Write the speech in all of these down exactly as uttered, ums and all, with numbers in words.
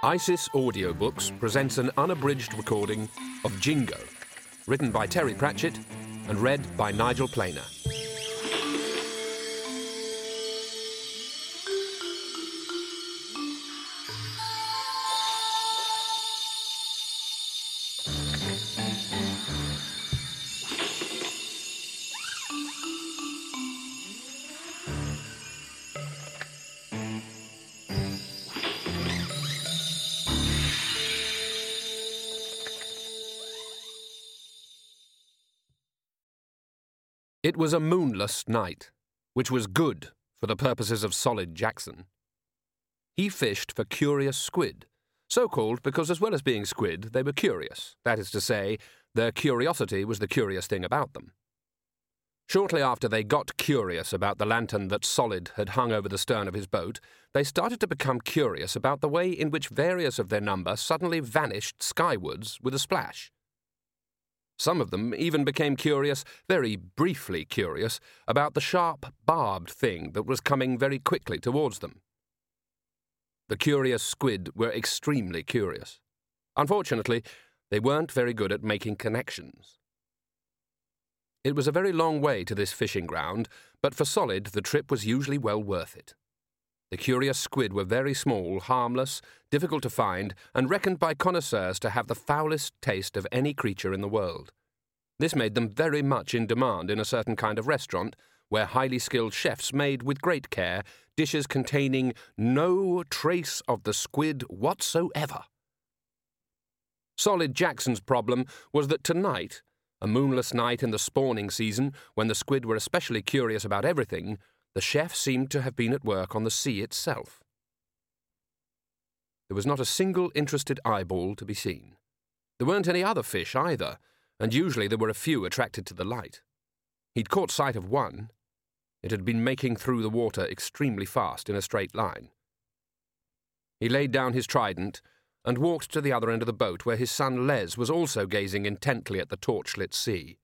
ISIS Audiobooks presents an unabridged recording of Jingo, written by Terry Pratchett and read by Nigel Planer. It was a moonless night, which was good for the purposes of Solid Jackson. He fished for curious squid, so called because as well as being squid, they were curious. That is to say, their curiosity was the curious thing about them. Shortly after they got curious about the lantern that Solid had hung over the stern of his boat, they started to become curious about the way in which various of their number suddenly vanished skywards with a splash. Some of them even became curious, very briefly curious, about the sharp, barbed thing that was coming very quickly towards them. The curious squid were extremely curious. Unfortunately, they weren't very good at making connections. It was a very long way to this fishing ground, but for Solid the trip was usually well worth it. The curious squid were very small, harmless, difficult to find, and reckoned by connoisseurs to have the foulest taste of any creature in the world. This made them very much in demand in a certain kind of restaurant, where highly skilled chefs made with great care dishes containing no trace of the squid whatsoever. Solid Jackson's problem was that tonight, a moonless night in the spawning season, when the squid were especially curious about everything, the chef seemed to have been at work on the sea itself. There was not a single interested eyeball to be seen. There weren't any other fish either, and usually there were a few attracted to the light. He'd caught sight of one. It had been making through the water extremely fast in a straight line. He laid down his trident and walked to the other end of the boat, where his son Les was also gazing intently at the torchlit sea.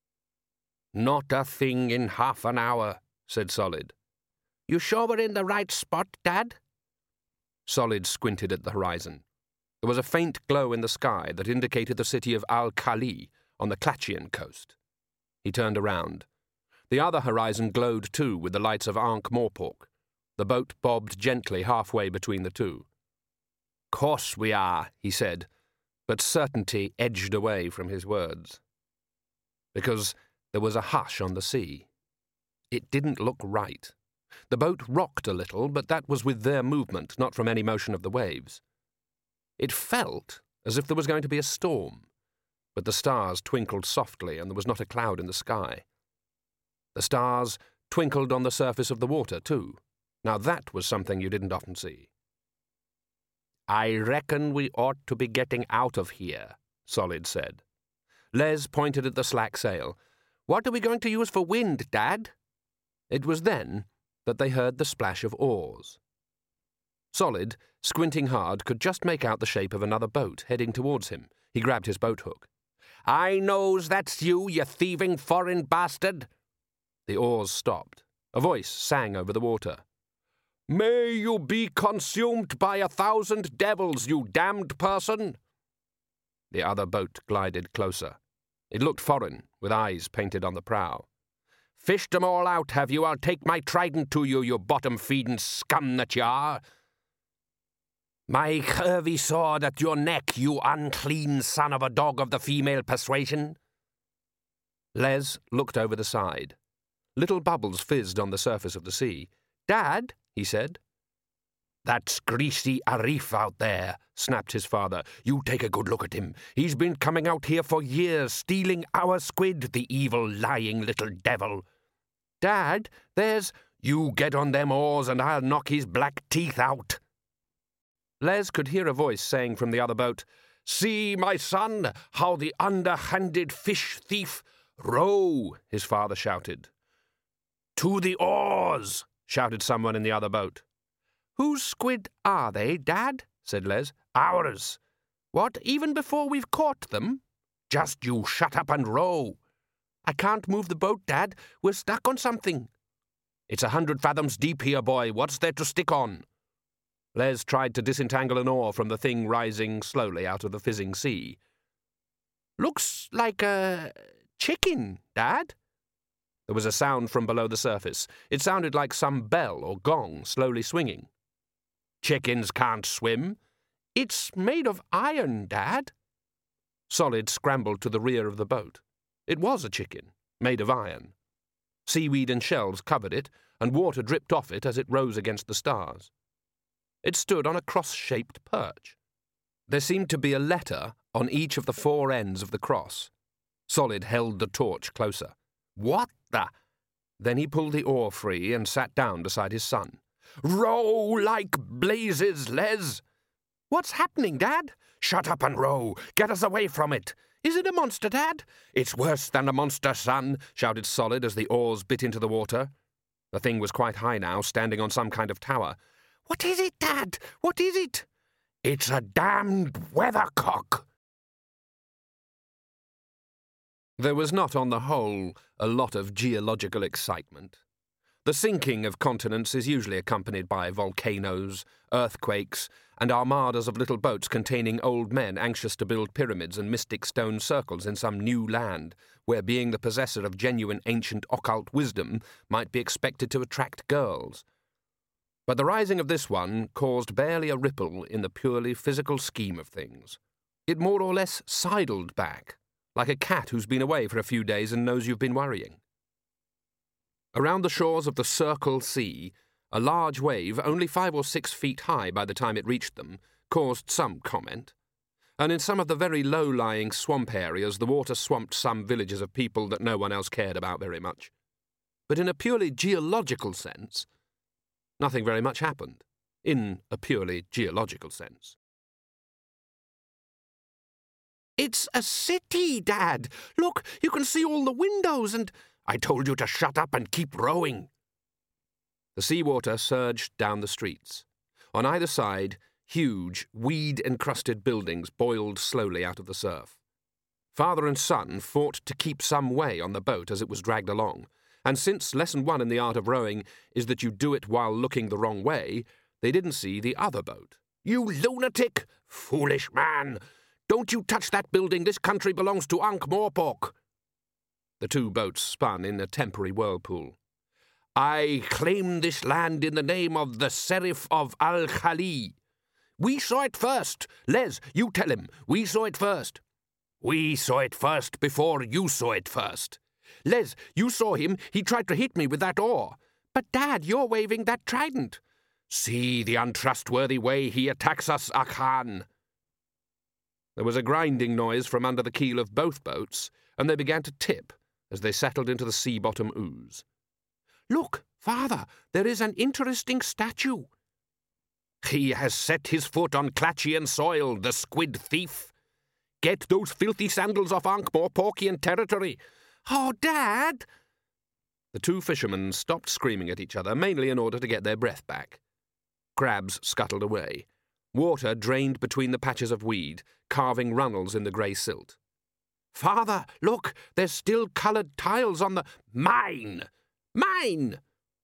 "Not a thing in half an hour," said Solid. "You sure we're in the right spot, Dad?" Solid squinted at the horizon. There was a faint glow in the sky that indicated the city of Al-Khali on the Klatchian coast. He turned around. The other horizon glowed too with the lights of Ankh-Morpork. The boat bobbed gently halfway between the two. "Course we are," he said, but certainty edged away from his words. Because there was a hush on the sea. It didn't look right. The boat rocked a little, but that was with their movement, not from any motion of the waves. It felt as if there was going to be a storm, but the stars twinkled softly and there was not a cloud in the sky. The stars twinkled on the surface of the water, too. Now that was something you didn't often see. "I reckon we ought to be getting out of here," Solid said. Les pointed at the slack sail. "What are we going to use for wind, Dad?" It was then that they heard the splash of oars. Solid, squinting hard, could just make out the shape of another boat heading towards him. He grabbed his boat hook. "I knows that's you, you thieving foreign bastard!" The oars stopped. A voice sang over the water. "May you be consumed by a thousand devils, you damned person!" The other boat glided closer. It looked foreign, with eyes painted on the prow. "Fished 'em all out, have you? I'll take my trident to you, you bottom-feeding scum that you are!" "My curvy sword at your neck, you unclean son of a dog of the female persuasion!" Les looked over the side. Little bubbles fizzed on the surface of the sea. "Dad," he said. "That's greasy Arif out there," snapped his father. "You take a good look at him. He's been coming out here for years, stealing our squid, the evil, lying little devil." "Dad, there's—" "You get on them oars and I'll knock his black teeth out." Les could hear a voice saying from the other boat, "See, my son, how the underhanded fish thief—" "Row!" his father shouted. "To the oars!" shouted someone in the other boat. "Whose squid are they, Dad?" said Les. "Ours." "What, even before we've caught them?" "Just you shut up and row." "I can't move the boat, Dad. We're stuck on something." "It's a hundred fathoms deep here, boy. What's there to stick on?" Les tried to disentangle an oar from the thing rising slowly out of the fizzing sea. "Looks like a chicken, Dad." There was a sound from below the surface. It sounded like some bell or gong slowly swinging. "Chickens can't swim." "It's made of iron, Dad." Solid scrambled to the rear of the boat. It was a chicken, made of iron. Seaweed and shells covered it, and water dripped off it as it rose against the stars. It stood on a cross-shaped perch. There seemed to be a letter on each of the four ends of the cross. Solid held the torch closer. "What the—" Then he pulled the oar free and sat down beside his son. "Row like blazes, Les!" "What's happening, Dad?" "Shut up and row. Get us away from it." "Is it a monster, Dad?" "It's worse than a monster, son," shouted Solid as the oars bit into the water. The thing was quite high now, standing on some kind of tower. "What is it, Dad? What is it?" "It's a damned weathercock." There was not, on the whole, a lot of geological excitement. The sinking of continents is usually accompanied by volcanoes, earthquakes, and armadas of little boats containing old men anxious to build pyramids and mystic stone circles in some new land, where being the possessor of genuine ancient occult wisdom might be expected to attract girls. But the rising of this one caused barely a ripple in the purely physical scheme of things. It more or less sidled back, like a cat who's been away for a few days and knows you've been worrying. Around the shores of the Circle Sea, a large wave, only five or six feet high by the time it reached them, caused some comment. And in some of the very low-lying swamp areas, the water swamped some villages of people that no one else cared about very much. But in a purely geological sense, nothing very much happened. In a purely geological sense. "It's a city, Dad. Look, you can see all the windows and—" "I told you to shut up and keep rowing." The seawater surged down the streets. On either side, huge, weed-encrusted buildings boiled slowly out of the surf. Father and son fought to keep some way on the boat as it was dragged along, and since lesson one in the art of rowing is that you do it while looking the wrong way, they didn't see the other boat. "You lunatic! Foolish man! Don't you touch that building. This country belongs to Ankh-Morpork." The two boats spun in a temporary whirlpool. "I claim this land in the name of the Serif of Al-Khali." "We saw it first. Les, you tell him. We saw it first." "We saw it first before you saw it first." "Les, you saw him. He tried to hit me with that oar." "But, Dad, you're waving that trident." "See the untrustworthy way he attacks us, Akhan." There was a grinding noise from under the keel of both boats, and they began to tip as they settled into the sea-bottom ooze. "Look, Father, there is an interesting statue." "He has set his foot on Clatchian soil, the squid thief. Get those filthy sandals off Ankh-Morporkian territory." "Oh, Dad!" The two fishermen stopped screaming at each other, mainly in order to get their breath back. Crabs scuttled away. Water drained between the patches of weed, carving runnels in the grey silt. "Father, look, there's still coloured tiles on the—" "Mine! Mine!"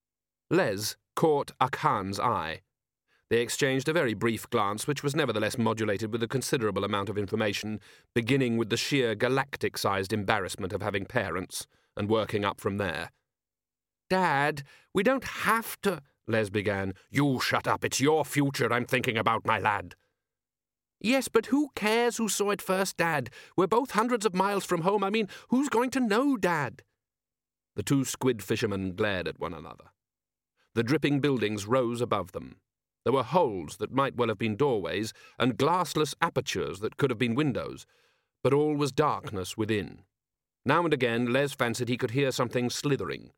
Les caught Akhan's eye. They exchanged a very brief glance, which was nevertheless modulated with a considerable amount of information, beginning with the sheer galactic-sized embarrassment of having parents, and working up from there. "Dad, we don't have to—" Les began. "You shut up. It's your future I'm thinking about, my lad." "Yes, but who cares who saw it first, Dad? We're both hundreds of miles from home. I mean, who's going to know, Dad?" The two squid fishermen glared at one another. The dripping buildings rose above them. There were holes that might well have been doorways, and glassless apertures that could have been windows, but all was darkness within. Now and again, Les fancied he could hear something slithering.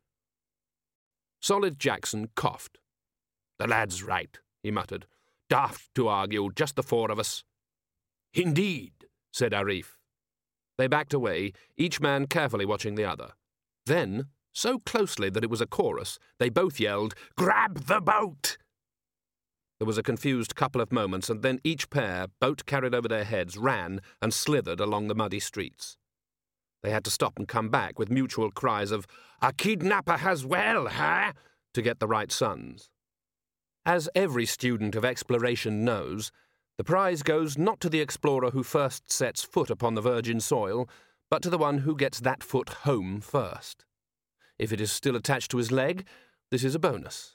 Solid Jackson coughed. "The lad's right," he muttered. "Daft to argue, just the four of us." "Indeed," said Arif. They backed away, each man carefully watching the other. Then, so closely that it was a chorus, they both yelled, "Grab the boat!" There was a confused couple of moments, and then each pair, boat carried over their heads, ran and slithered along the muddy streets. They had to stop and come back with mutual cries of, "A kidnapper as well, huh?" to get the right sons. As every student of exploration knows, the prize goes not to the explorer who first sets foot upon the virgin soil, but to the one who gets that foot home first. If it is still attached to his leg, this is a bonus.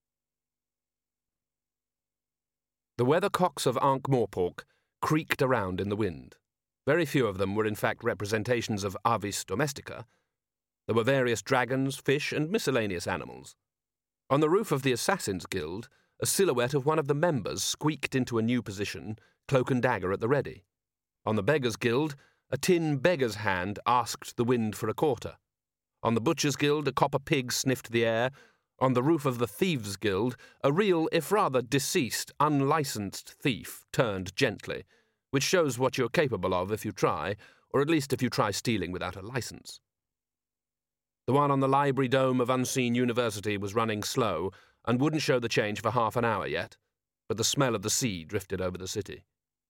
The weathercocks of Ankh-Morpork creaked around in the wind. Very few of them were in fact representations of Avis domestica. There were various dragons, fish, and miscellaneous animals. On the roof of the Assassin's Guild, a silhouette of one of the members squeaked into a new position, cloak and dagger at the ready. On the Beggars' Guild, a tin beggar's hand asked the wind for a quarter. On the Butcher's Guild, a copper pig sniffed the air. On the roof of the Thieves' Guild, a real, if rather deceased, unlicensed thief turned gently, which shows what you're capable of if you try, or at least if you try stealing without a license. The one on the library dome of Unseen University was running slow and wouldn't show the change for half an hour yet, but the smell of the sea drifted over the city.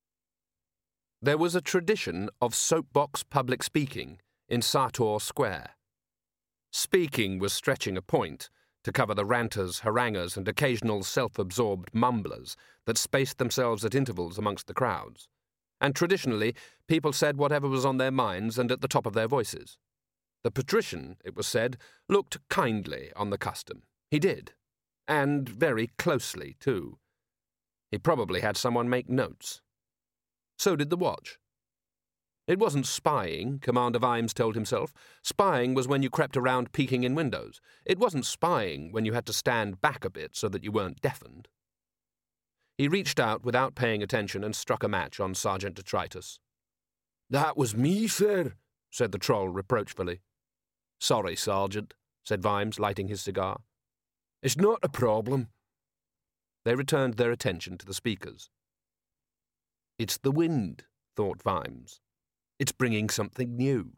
There was a tradition of soapbox public speaking in Sator Square. Speaking was stretching a point to cover the ranters, haranguers, and occasional self-absorbed mumblers that spaced themselves at intervals amongst the crowds. And traditionally, people said whatever was on their minds and at the top of their voices. The patrician, it was said, looked kindly on the custom. He did. And very closely, too. He probably had someone make notes. So did the watch. It wasn't spying, Commander Vimes told himself. Spying was when you crept around peeking in windows. It wasn't spying when you had to stand back a bit so that you weren't deafened. He reached out without paying attention and struck a match on Sergeant Detritus. "That was me, sir," said the troll reproachfully. "Sorry, Sergeant," said Vimes, lighting his cigar. "It's not a problem." They returned their attention to the speakers. "It's the wind," thought Vimes. "It's bringing something new."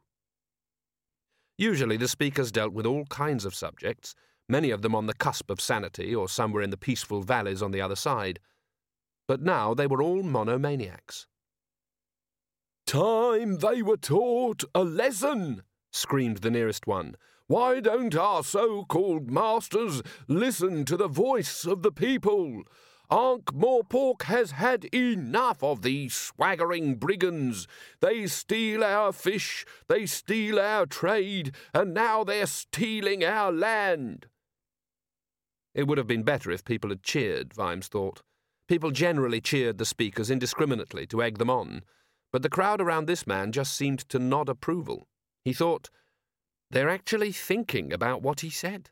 Usually the speakers dealt with all kinds of subjects, many of them on the cusp of sanity or somewhere in the peaceful valleys on the other side. But now they were all monomaniacs. "Time they were taught a lesson," screamed the nearest one. "Why don't our so-called masters listen to the voice of the people? Ankh-Morpork has had enough of these swaggering brigands. They steal our fish, they steal our trade, and now they're stealing our land." It would have been better if people had cheered, Vimes thought. People generally cheered the speakers indiscriminately to egg them on, but the crowd around this man just seemed to nod approval. He thought, they're actually thinking about what he said.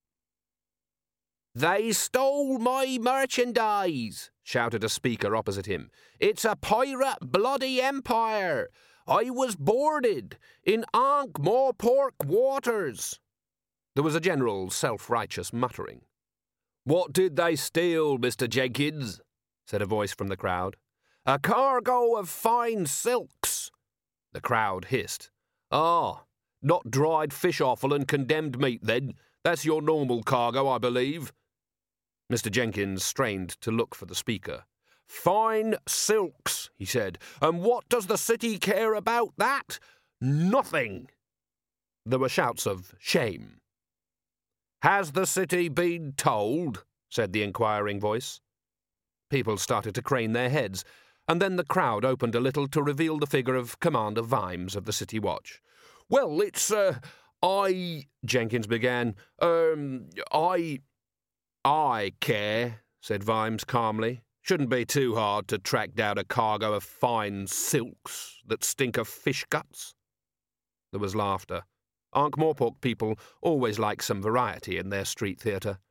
"They stole my merchandise," shouted a speaker opposite him. "It's a pirate bloody empire. I was boarded in Ankh-Morpork waters." There was a general self-righteous muttering. "What did they steal, Mister Jenkins?" said a voice from the crowd. "A cargo of fine silks." The crowd hissed. "Ah, not dried fish offal and condemned meat, then. That's your normal cargo, I believe." Mister Jenkins strained to look for the speaker. "Fine silks," he said. "And what does the city care about that? Nothing." There were shouts of shame. "Has the city been told?" said the inquiring voice. People started to crane their heads, and then the crowd opened a little to reveal the figure of Commander Vimes of the City Watch. "Well, it's, uh, I," Jenkins began, um, I... "I care," said Vimes calmly. "Shouldn't be too hard to track down a cargo of fine silks that stink of fish guts." There was laughter. Ankh-Morpork people always like some variety in their street theatre.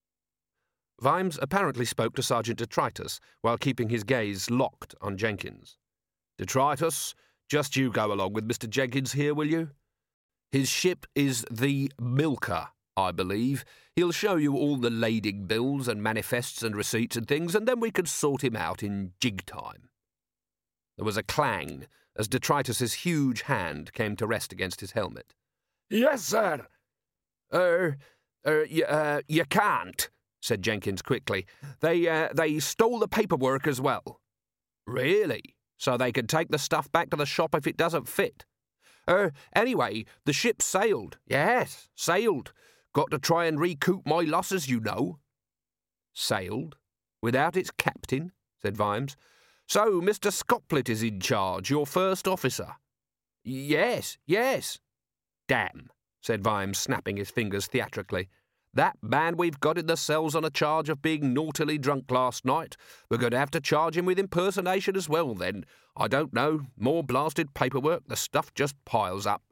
Vimes apparently spoke to Sergeant Detritus while keeping his gaze locked on Jenkins. "Detritus, just you go along with Mister Jenkins here, will you? His ship is the Milker, I believe. He'll show you all the lading bills and manifests and receipts and things, and then we can sort him out in jig time." There was a clang as Detritus's huge hand came to rest against his helmet. "Yes, sir." Er, er, y- uh, you can't," said Jenkins quickly. They, uh, they stole the paperwork as well." "Really? So they can take the stuff back to the shop if it doesn't fit?" Er, anyway, the ship sailed. Yes, sailed. Got to try and recoup my losses, you know." Sailed? Without its captain? Said Vimes. So Mister Scoplet is in charge, your first officer? Yes, yes. Damn, said Vimes, snapping his fingers theatrically. That man we've got in the cells on a charge of being naughtily drunk last night. We're going to have to charge him with impersonation as well, then. I don't know. More blasted paperwork. The stuff just piles up.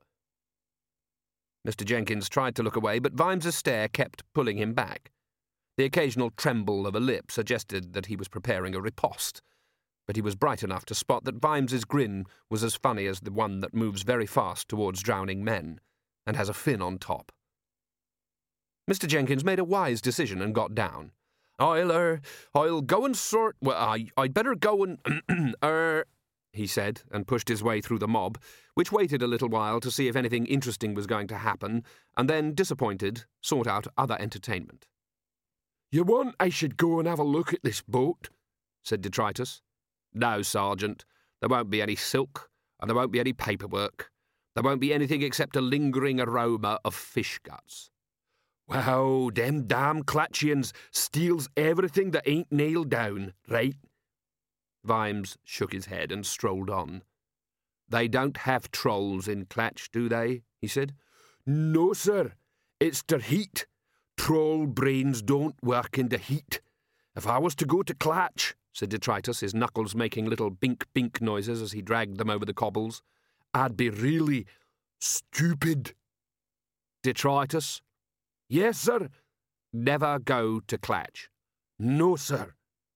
Mister Jenkins tried to look away, but Vimes's stare kept pulling him back. The occasional tremble of a lip suggested that he was preparing a riposte, but he was bright enough to spot that Vimes's grin was as funny as the one that moves very fast towards drowning men, and has a fin on top. Mister Jenkins made a wise decision and got down. I'll, er, I'll go and sort... Well, I, I'd better go and... er... he said, and pushed his way through the mob, which waited a little while to see if anything interesting was going to happen, and then, disappointed, sought out other entertainment. You want I should go and have a look at this boat? Said Detritus. No, Sergeant. There won't be any silk, and there won't be any paperwork. There won't be anything except a lingering aroma of fish guts. Wow, them damn Clatchians steals everything that ain't nailed down, right? Vimes shook his head and strolled on. They don't have trolls in Clatch, do they? He said. No, sir. It's der heat. Troll brains don't work in the heat. If I was to go to Clatch, said Detritus, his knuckles making little bink-bink noises as he dragged them over the cobbles, I'd be really stupid. Detritus? Yes, sir. Never go to Clatch. No, sir.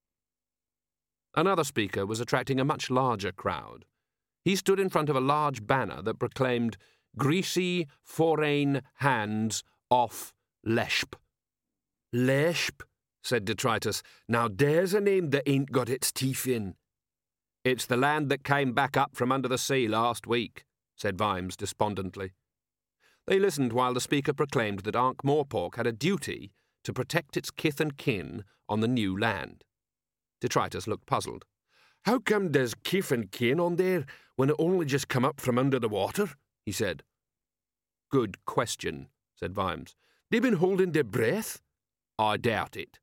Another speaker was attracting a much larger crowd. He stood in front of a large banner that proclaimed, Greasy foreign hands off Leshp. Leshp, said Detritus. Now there's a name that ain't got its teeth in. It's the land that came back up from under the sea last week, said Vimes despondently. They listened while the speaker proclaimed that Ankh-Morpork had a duty to protect its kith and kin on the new land. Detritus looked puzzled. How come there's kith and kin on there when it only just come up from under the water? He said. Good question, said Vimes. They been holding their breath? I doubt it.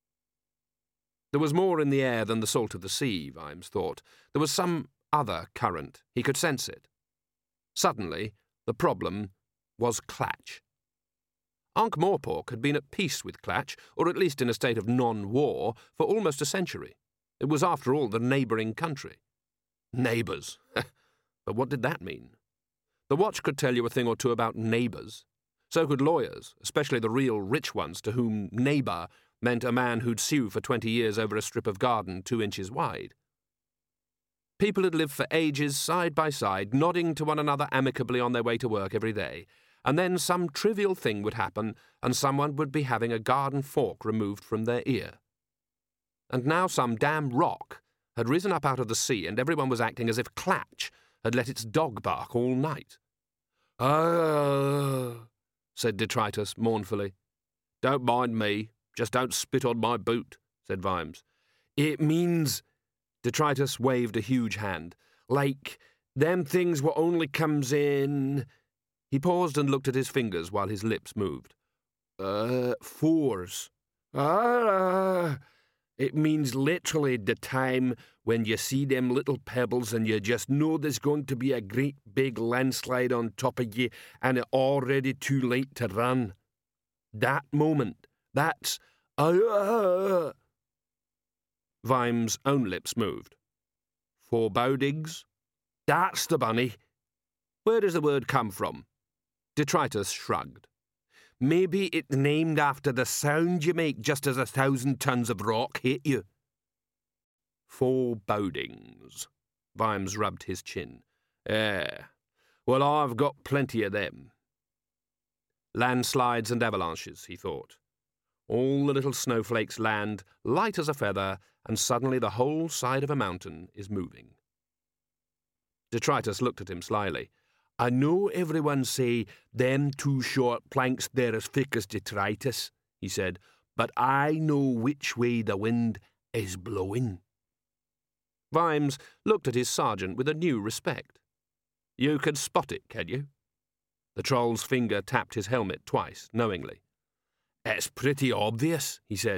There was more in the air than the salt of the sea, Vimes thought. There was some other current. He could sense it. Suddenly, the problem was Clatch. Ankh-Morpork had been at peace with Clatch, or at least in a state of non-war, for almost a century. It was, after all, the neighbouring country. Neighbours. But what did that mean? The watch could tell you a thing or two about neighbours. So could lawyers, especially the real rich ones, to whom neighbour meant a man who'd sue for twenty years over a strip of garden two inches wide. People had lived for ages side by side, nodding to one another amicably on their way to work every day, and then some trivial thing would happen and someone would be having a garden fork removed from their ear. And now some damn rock had risen up out of the sea and everyone was acting as if Clatch had let its dog bark all night. Ah, said Detritus mournfully. Don't mind me, just don't spit on my boot, said Vimes. It means... Detritus waved a huge hand. Like, them things what only comes in... He paused and looked at his fingers while his lips moved. Uh, fours. Ah, it means literally the time when you see them little pebbles and you just know there's going to be a great big landslide on top of you and it's already too late to run. That moment, that's... Uh, Vimes' own lips moved. Forebodings? That's the bunny. Where does the word come from? Detritus shrugged. Maybe it's named after the sound you make just as a thousand tons of rock hit you. Forebodings. Vimes rubbed his chin. Eh, well, I've got plenty of them. Landslides and avalanches, he thought. All the little snowflakes land, light as a feather, and suddenly the whole side of a mountain is moving. Detritus looked at him slyly. I know everyone say, them two short planks they're as thick as detritus, he said, but I know which way the wind is blowing. Vimes looked at his sergeant with a new respect. You can spot it, can you? The troll's finger tapped his helmet twice, knowingly. It's pretty obvious, he said.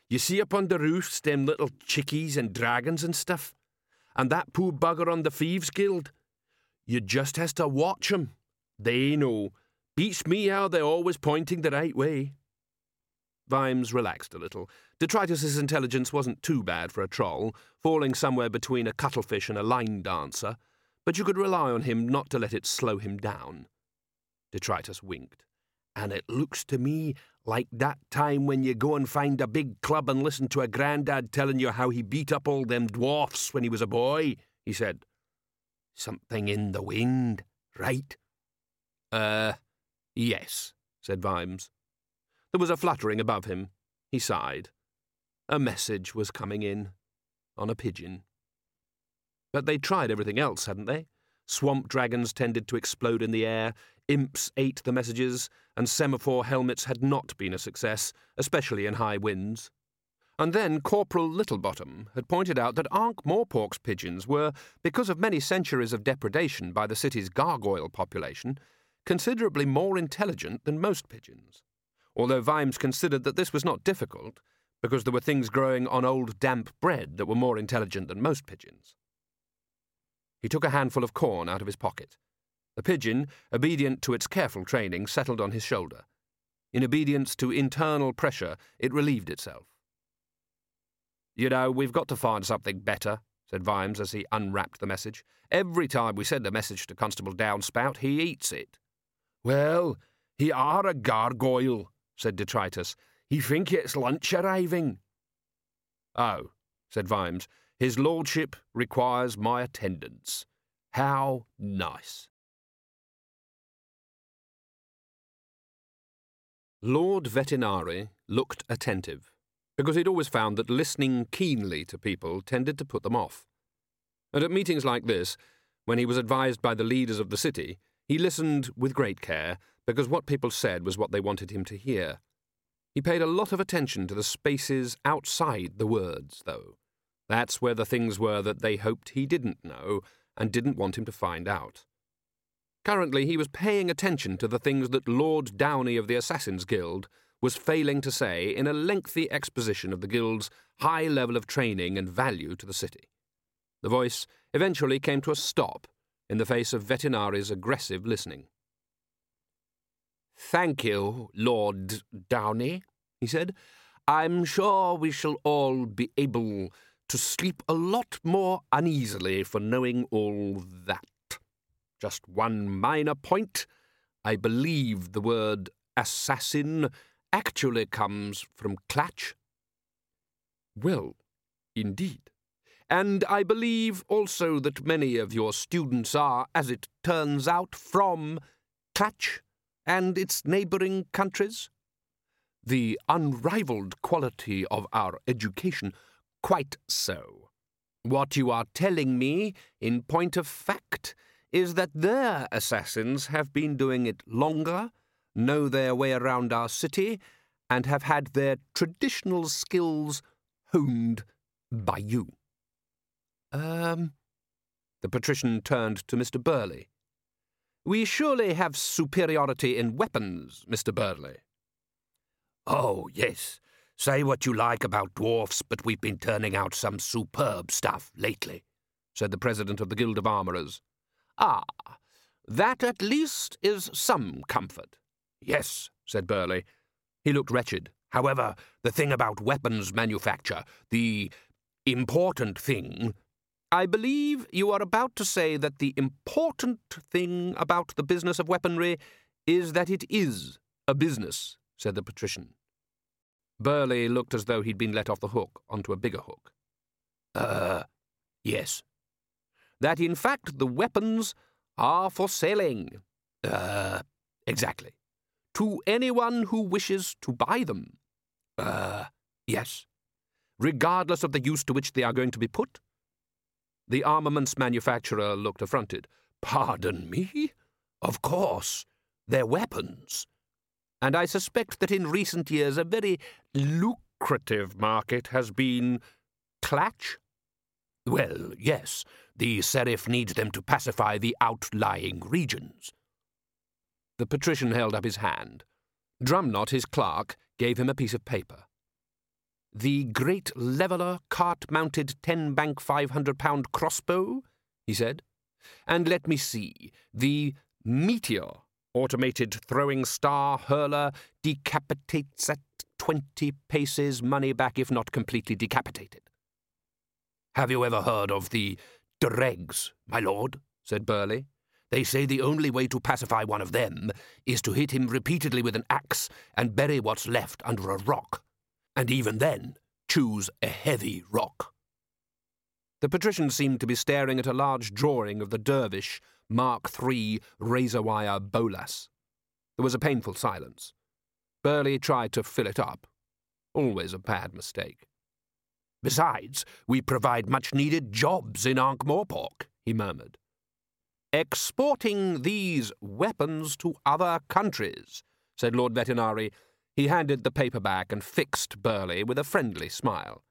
You see up on the roofs them little chickies and dragons and stuff? And that poor bugger on the Thieves' Guild? You just has to watch 'em. They know. Beats me how they're always pointing the right way. Vimes relaxed a little. Detritus's intelligence wasn't too bad for a troll, falling somewhere between a cuttlefish and a line dancer, but you could rely on him not to let it slow him down. Detritus winked. And it looks to me like that time when you go and find a big club and listen to a grandad telling you how he beat up all them dwarfs when he was a boy, he said. Something in the wind, right? Uh, yes, said Vimes. There was a fluttering above him. He sighed. A message was coming in, on a pigeon. But they'd tried everything else, hadn't they? Swamp dragons tended to explode in the air, imps ate the messages, and semaphore helmets had not been a success, especially in high winds. And then Corporal Littlebottom had pointed out that Ankh-Morpork's pigeons were, because of many centuries of depredation by the city's gargoyle population, considerably more intelligent than most pigeons, although Vimes considered that this was not difficult, because there were things growing on old damp bread that were more intelligent than most pigeons. He took a handful of corn out of his pocket. The pigeon, obedient to its careful training, settled on his shoulder. In obedience to internal pressure, it relieved itself. You know, we've got to find something better, said Vimes as he unwrapped the message. Every time we send a message to Constable Downspout, he eats it. Well, he are a gargoyle, said Detritus. He think it's lunch arriving. Oh, said Vimes, his lordship requires my attendance. How nice. Lord Vetinari looked attentive, because he'd always found that listening keenly to people tended to put them off. And at meetings like this, when he was advised by the leaders of the city, he listened with great care, because what people said was what they wanted him to hear. He paid a lot of attention to the spaces outside the words, though. That's where the things were that they hoped he didn't know and didn't want him to find out. Currently, he was paying attention to the things that Lord Downey of the Assassin's Guild was failing to say in a lengthy exposition of the Guild's high level of training and value to the city. The voice eventually came to a stop in the face of Vetinari's aggressive listening. "Thank you, Lord Downey," he said. "I'm sure we shall all be able to sleep a lot more uneasily for knowing all that. Just one minor point. I believe the word assassin actually comes from Clatch." "Well, indeed. And I believe also that many of your students are, as it turns out, from Clatch and its neighbouring countries. The unrivalled quality of our education, quite so. What you are telling me, in point of fact, is that their assassins have been doing it longer, know their way around our city, and have had their traditional skills honed by you." Um, the patrician turned to Mister Burley. "We surely have superiority in weapons, Mister Burley." "Oh, yes. Say what you like about dwarfs, but we've been turning out some superb stuff lately," said the president of the Guild of Armourers. "Ah, that at least is some comfort." "Yes," said Burley. He looked wretched. "However, the thing about weapons manufacture, the important thing—" "I believe you are about to say that the important thing about the business of weaponry is that it is a business," said the patrician. Burley looked as though he'd been let off the hook onto a bigger hook. Uh, yes. "That in fact the weapons are for selling." Uh, exactly. "To anyone who wishes to buy them." Uh, yes. "Regardless of the use to which they are going to be put?" The armaments manufacturer looked affronted. "Pardon me? Of course. They're weapons. And I suspect that in recent years a very lucrative market has been Clatch?" "Well, yes. The Serif needs them to pacify the outlying regions." The patrician held up his hand. Drumknot, his clerk, gave him a piece of paper. The Great Leveller cart-mounted ten-bank five hundred pound crossbow, he said. And let me see, the Meteor automated throwing star hurler decapitates at twenty paces, money back if not completely decapitated. Have you ever heard of the dregs, my lord? Said Burley. They say the only way to pacify one of them is to hit him repeatedly with an axe and bury what's left under a rock. And even then, choose a heavy rock. The patrician seemed to be staring at a large drawing of the Dervish Mark three razor-wire bolas. There was a painful silence. Burley tried to fill it up. Always a bad mistake. Besides, we provide much-needed jobs in Ankh-Morpork, he murmured. Exporting these weapons to other countries, said Lord Vetinari. He handed the paper back and fixed Burley with a friendly smile.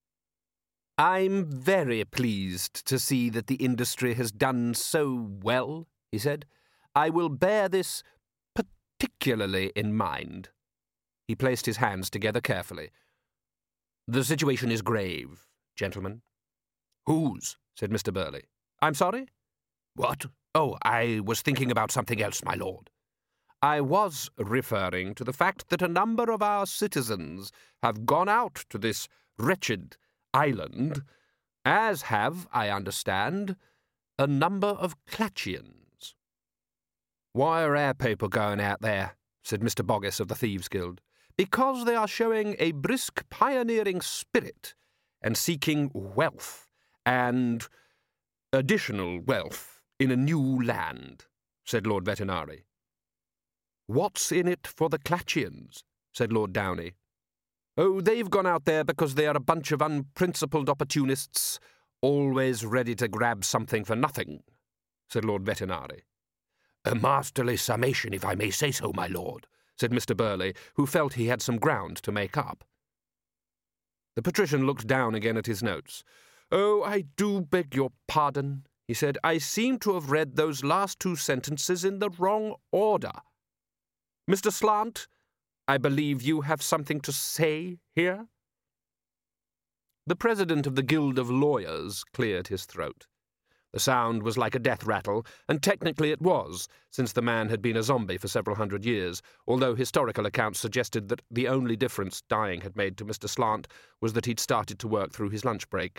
I'm very pleased to see that the industry has done so well, he said. I will bear this particularly in mind. He placed his hands together carefully. The situation is grave, gentlemen. Whose? Said Mister Burley. I'm sorry? What? Oh, I was thinking about something else, my lord. I was referring to the fact that a number of our citizens have gone out to this wretched island, as have, I understand, a number of Clatchians. Why are our people going out there? Said Mister Boggis of the Thieves' Guild. Because they are showing a brisk pioneering spirit and seeking wealth and additional wealth in a new land, said Lord Vetinari. What's in it for the Clatchians? Said Lord Downey. Oh, they've gone out there because they are a bunch of unprincipled opportunists, always ready to grab something for nothing, said Lord Vetinari. A masterly summation, if I may say so, my lord, said Mister Burley, who felt he had some ground to make up. The patrician looked down again at his notes. Oh, I do beg your pardon, he said. I seem to have read those last two sentences in the wrong order. Mister Slant, I believe you have something to say here? The president of the Guild of Lawyers cleared his throat. The sound was like a death rattle, and technically it was, since the man had been a zombie for several hundred years, although historical accounts suggested that the only difference dying had made to Mister Slant was that he'd started to work through his lunch break.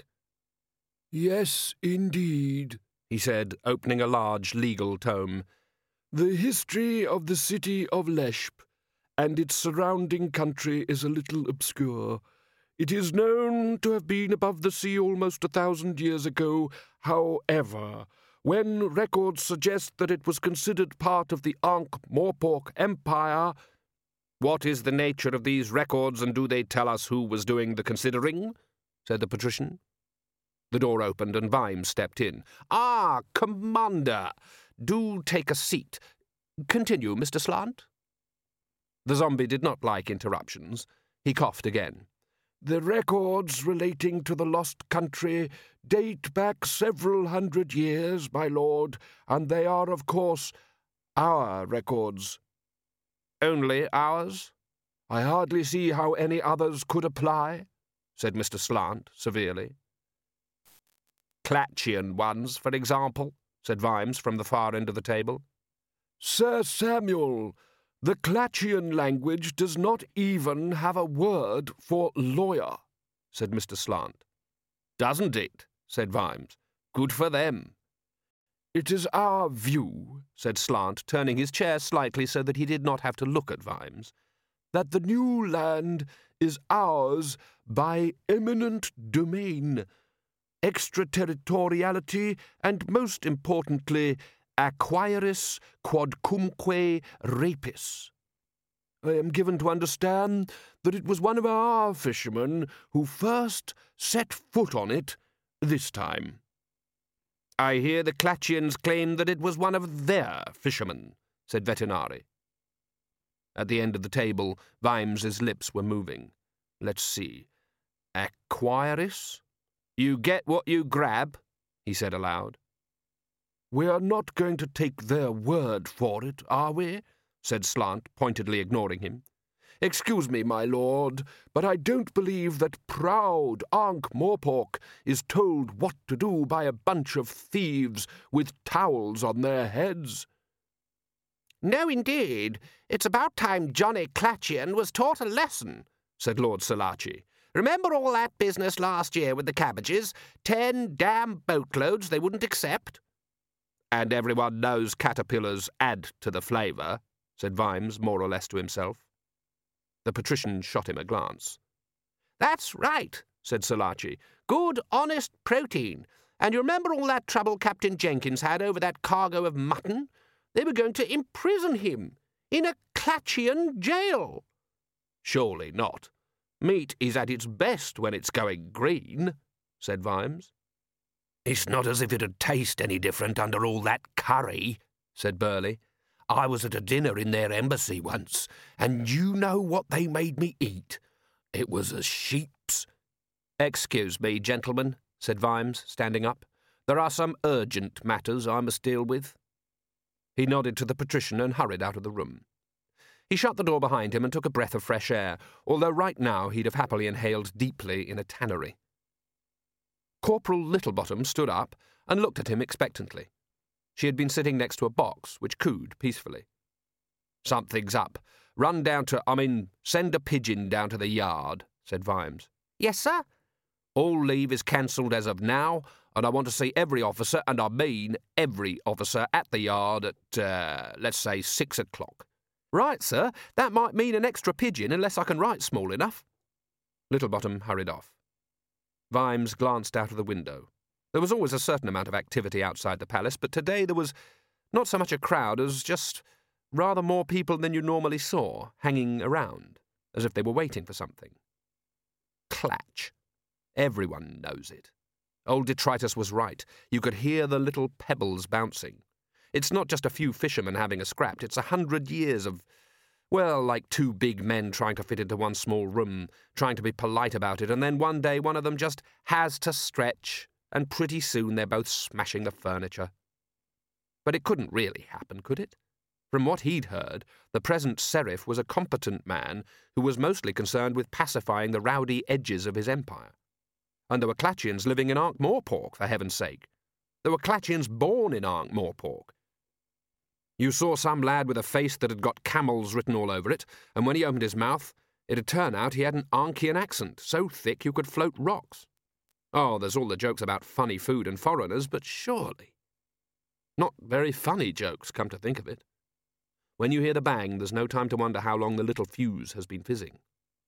Yes, indeed, he said, opening a large legal tome. The history of the city of Leshp and its surrounding country is a little obscure. It is known to have been above the sea almost a thousand years ago. However, when records suggest that it was considered part of the Ankh-Morpork Empire... What is the nature of these records, and do they tell us who was doing the considering? Said the patrician. The door opened and Vimes stepped in. Ah, Commander! Do take a seat. Continue, Mister Slant. The zombie did not like interruptions. He coughed again. The records relating to the lost country date back several hundred years, my lord, and they are, of course, our records. Only ours? I hardly see how any others could apply, said Mister Slant severely. Clatchian ones, for example, said Vimes from the far end of the table. Sir Samuel, the Clatchian language does not even have a word for lawyer, said Mister Slant. Doesn't it? Said Vimes. Good for them. It is our view, said Slant, turning his chair slightly so that he did not have to look at Vimes, that the new land is ours by eminent domain, extraterritoriality, and, most importantly, acquiris quodcumque rapis. I am given to understand that it was one of our fishermen who first set foot on it this time. I hear the Clatchians claim that it was one of their fishermen, said Vetinari. At the end of the table, Vimes's lips were moving. Let's see. Acquiris? You get what you grab, he said aloud. We are not going to take their word for it, are we? Said Slant, pointedly ignoring him. Excuse me, my lord, but I don't believe that proud Ankh-Morpork is told what to do by a bunch of thieves with towels on their heads." "No, indeed. It's about time Johnny Clatchian was taught a lesson," said Lord Salachi. "Remember all that business last year with the cabbages? Ten damn boatloads they wouldn't accept." "And everyone knows caterpillars add to the flavour," said Vimes, more or less to himself. The patrician shot him a glance. "That's right," said Salachi. "Good, honest protein. And you remember all that trouble Captain Jenkins had over that cargo of mutton? They were going to imprison him in a Clatchian jail." "Surely not. Meat is at its best when it's going green," said Vimes. "It's not as if it'd taste any different under all that curry," said Burley. "I was at a dinner in their embassy once, and you know what they made me eat? It was a sheep's." "Excuse me, gentlemen," said Vimes, standing up. "There are some urgent matters I must deal with." He nodded to the patrician and hurried out of the room. He shut the door behind him and took a breath of fresh air, although right now he'd have happily inhaled deeply in a tannery. Corporal Littlebottom stood up and looked at him expectantly. She had been sitting next to a box, which cooed peacefully. "Something's up. Run down to, I mean, send a pigeon down to the yard," said Vimes. "Yes, sir." "All leave is cancelled as of now, and I want to see every officer, and I mean every officer, at the yard at, uh, let's say, six o'clock." "Right, sir. That might mean an extra pigeon, unless I can write small enough." Littlebottom hurried off. Vimes glanced out of the window. There was always a certain amount of activity outside the palace, but today there was not so much a crowd as just rather more people than you normally saw, hanging around, as if they were waiting for something. Clatch. Everyone knows it. Old detritus was right. You could hear the little pebbles bouncing. It's not just a few fishermen having a scrap. It's a hundred years of, well, like two big men trying to fit into one small room, trying to be polite about it, and then one day one of them just has to stretch, and pretty soon they're both smashing the furniture. But it couldn't really happen, could it? From what he'd heard, the present Serif was a competent man who was mostly concerned with pacifying the rowdy edges of his empire. And there were Clatchians living in Ankh-Morpork, for heaven's sake. There were Clatchians born in Ankh-Morpork. You saw some lad with a face that had got camels written all over it, and when he opened his mouth, it'd turn out he had an Ankhian accent, so thick you could float rocks. Oh, there's all the jokes about funny food and foreigners, but surely. Not very funny jokes, come to think of it. When you hear the bang, there's no time to wonder how long the little fuse has been fizzing.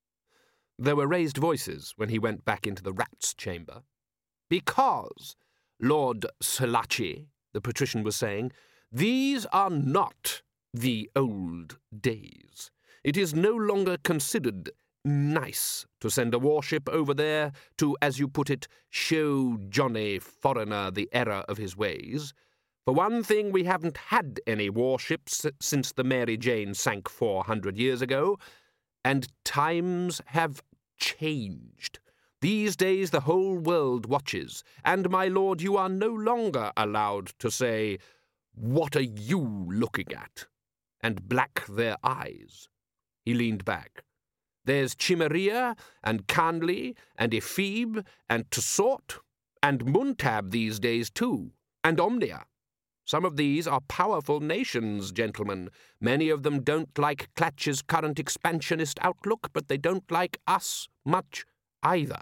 There were raised voices when he went back into the rat's chamber. "Because, Lord Salachi," the patrician was saying, "these are not the old days. It is no longer considered nice to send a warship over there to, as you put it, show Johnny Foreigner the error of his ways. For one thing, we haven't had any warships since the Mary Jane sank four hundred years ago, and times have changed. These days the whole world watches, and, my lord, you are no longer allowed to say, 'What are you looking at?' and black their eyes." He leaned back. "There's Chimeria, and Kanli, and Ephebe, and Tessort, and Muntab these days too, and Omnia. Some of these are powerful nations, gentlemen. Many of them don't like Clatch's current expansionist outlook, but they don't like us much either."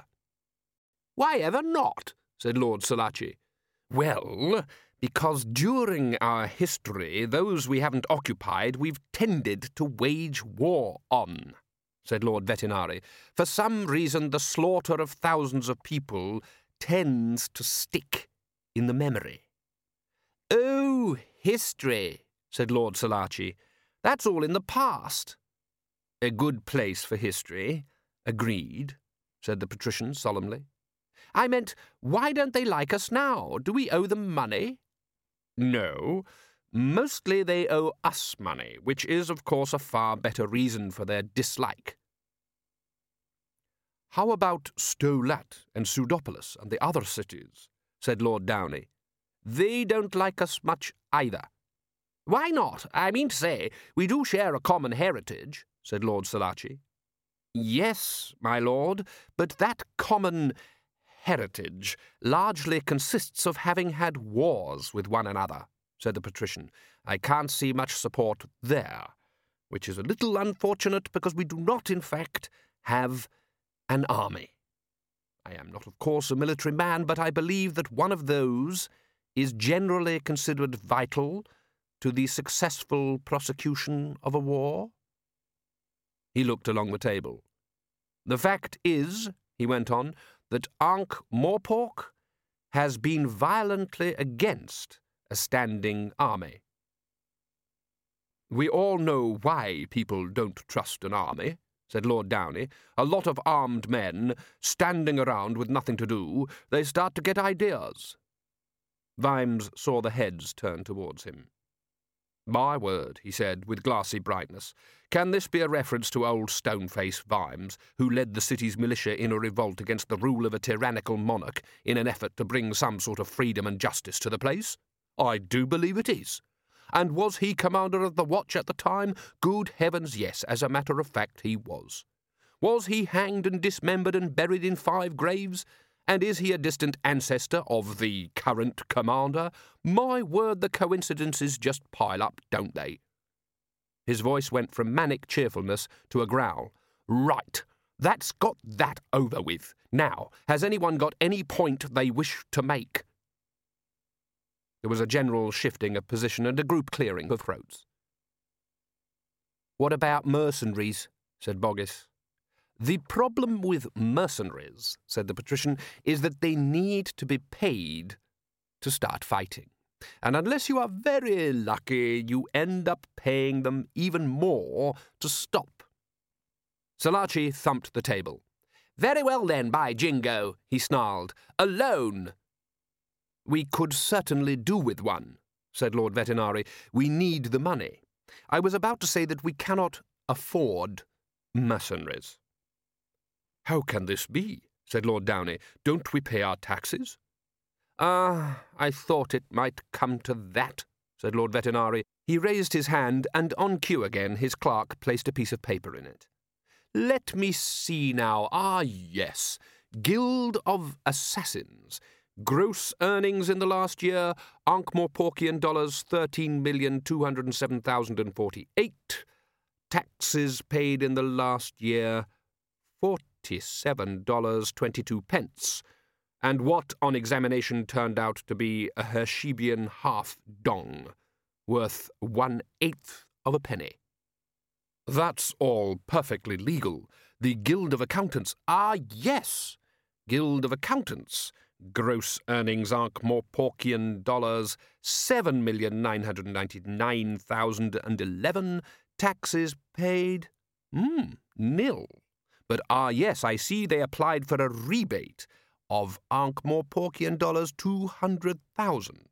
"Why ever not?" said Lord Salachi. "Well, because during our history, those we haven't occupied we've tended to wage war on," said Lord Vetinari. "For some reason, the slaughter of thousands of people tends to stick in the memory." "Oh, history," said Lord Salachi. "That's all in the past." "A good place for history, agreed," said the patrician solemnly. "I meant, why don't they like us now? Do we owe them money?" "No. Mostly they owe us money, which is, of course, a far better reason for their dislike." "How about Stolat and Pseudopolis and the other cities?" said Lord Downey. "They don't like us much either." Why not? I mean to say, we do share a common heritage, said Lord Sulaci. Yes, my lord, but that common heritage largely consists of having had wars with one another, said the patrician. I can't see much support there, which is a little unfortunate because we do not, in fact, have an army. I am not, of course, a military man, but I believe that one of those is generally considered vital to the successful prosecution of a war. He looked along the table. The fact is, he went on, that Ankh-Morpork has been violently against a standing army. We all know why people don't trust an army, said Lord Downey. A lot of armed men, standing around with nothing to do, they start to get ideas. Vimes saw the heads turn towards him. My word, he said, with glassy brightness. Can this be a reference to old Stoneface Vimes, who led the city's militia in a revolt against the rule of a tyrannical monarch in an effort to bring some sort of freedom and justice to the place? I do believe it is. And was he commander of the watch at the time? Good heavens, yes, as a matter of fact he was. Was he hanged and dismembered and buried in five graves? And is he a distant ancestor of the current commander? My word, the coincidences just pile up, don't they? His voice went from manic cheerfulness to a growl. Right, that's got that over with. Now, has anyone got any point they wish to make? There was a general shifting of position and a group clearing of throats. What about mercenaries? Said Boggis. The problem with mercenaries, said the patrician, is that they need to be paid to start fighting. And unless you are very lucky, you end up paying them even more to stop. Sulaci thumped the table. Very well then, by jingo, he snarled. A loan. We could certainly do with one, said Lord Vetinari. We need the money. I was about to say that we cannot afford mercenaries. How can this be? Said Lord Downey. Don't we pay our taxes? Ah, I thought it might come to that, said Lord Vetinari. He raised his hand, and on cue again his clerk placed a piece of paper in it. Let me see now. Ah, yes. Guild of Assassins. Gross earnings in the last year, Ankh-Morporkian dollars thirteen million two hundred seven thousand forty-eight. Taxes paid in the last year, forty-seven dollars twenty-two pence. And what on examination turned out to be a Hershebian half-dong, worth one-eighth of a penny. That's all perfectly legal. The Guild of Accountants. Ah, yes, Guild of Accountants. Gross earnings Ankh-Morporkian dollars seven million nine hundred ninety-nine thousand eleven. Taxes paid, hmm, nil. But ah, yes, I see they applied for a rebate of Ankh-Morporkian dollars two hundred thousand.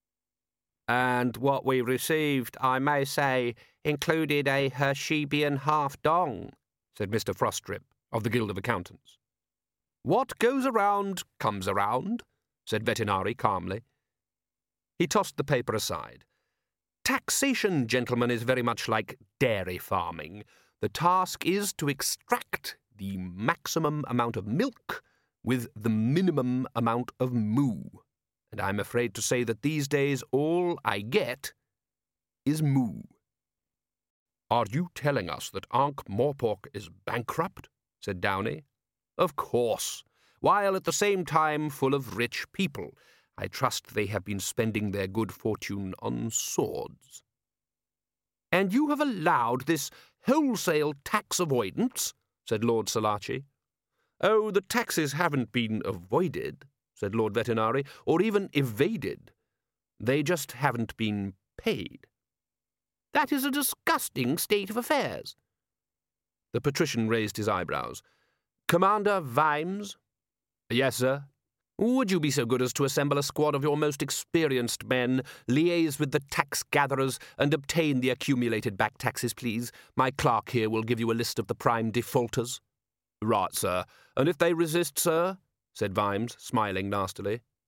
And what we received, I may say, included a Hershebian half-dong, said Mister Frostrip of the Guild of Accountants. What goes around comes around, said Vetinari calmly. He tossed the paper aside. Taxation, gentlemen, is very much like dairy farming. The task is to extract the maximum amount of milk with the minimum amount of moo. And I'm afraid to say that these days all I get is moo. Are you telling us that Ankh-Morpork is bankrupt? Said Downey. Of course, while at the same time full of rich people. I trust they have been spending their good fortune on swords. And you have allowed this wholesale tax avoidance? Said Lord Sulaci. Oh, the taxes haven't been avoided, said Lord Vetinari, or even evaded. They just haven't been paid. That is a disgusting state of affairs. The patrician raised his eyebrows. Commander Vimes? Yes, sir. Would you be so good as to assemble a squad of your most experienced men, liaise with the tax-gatherers, and obtain the accumulated back taxes, please? My clerk here will give you a list of the prime defaulters. Right, sir. And if they resist, sir? Said Vimes, smiling nastily.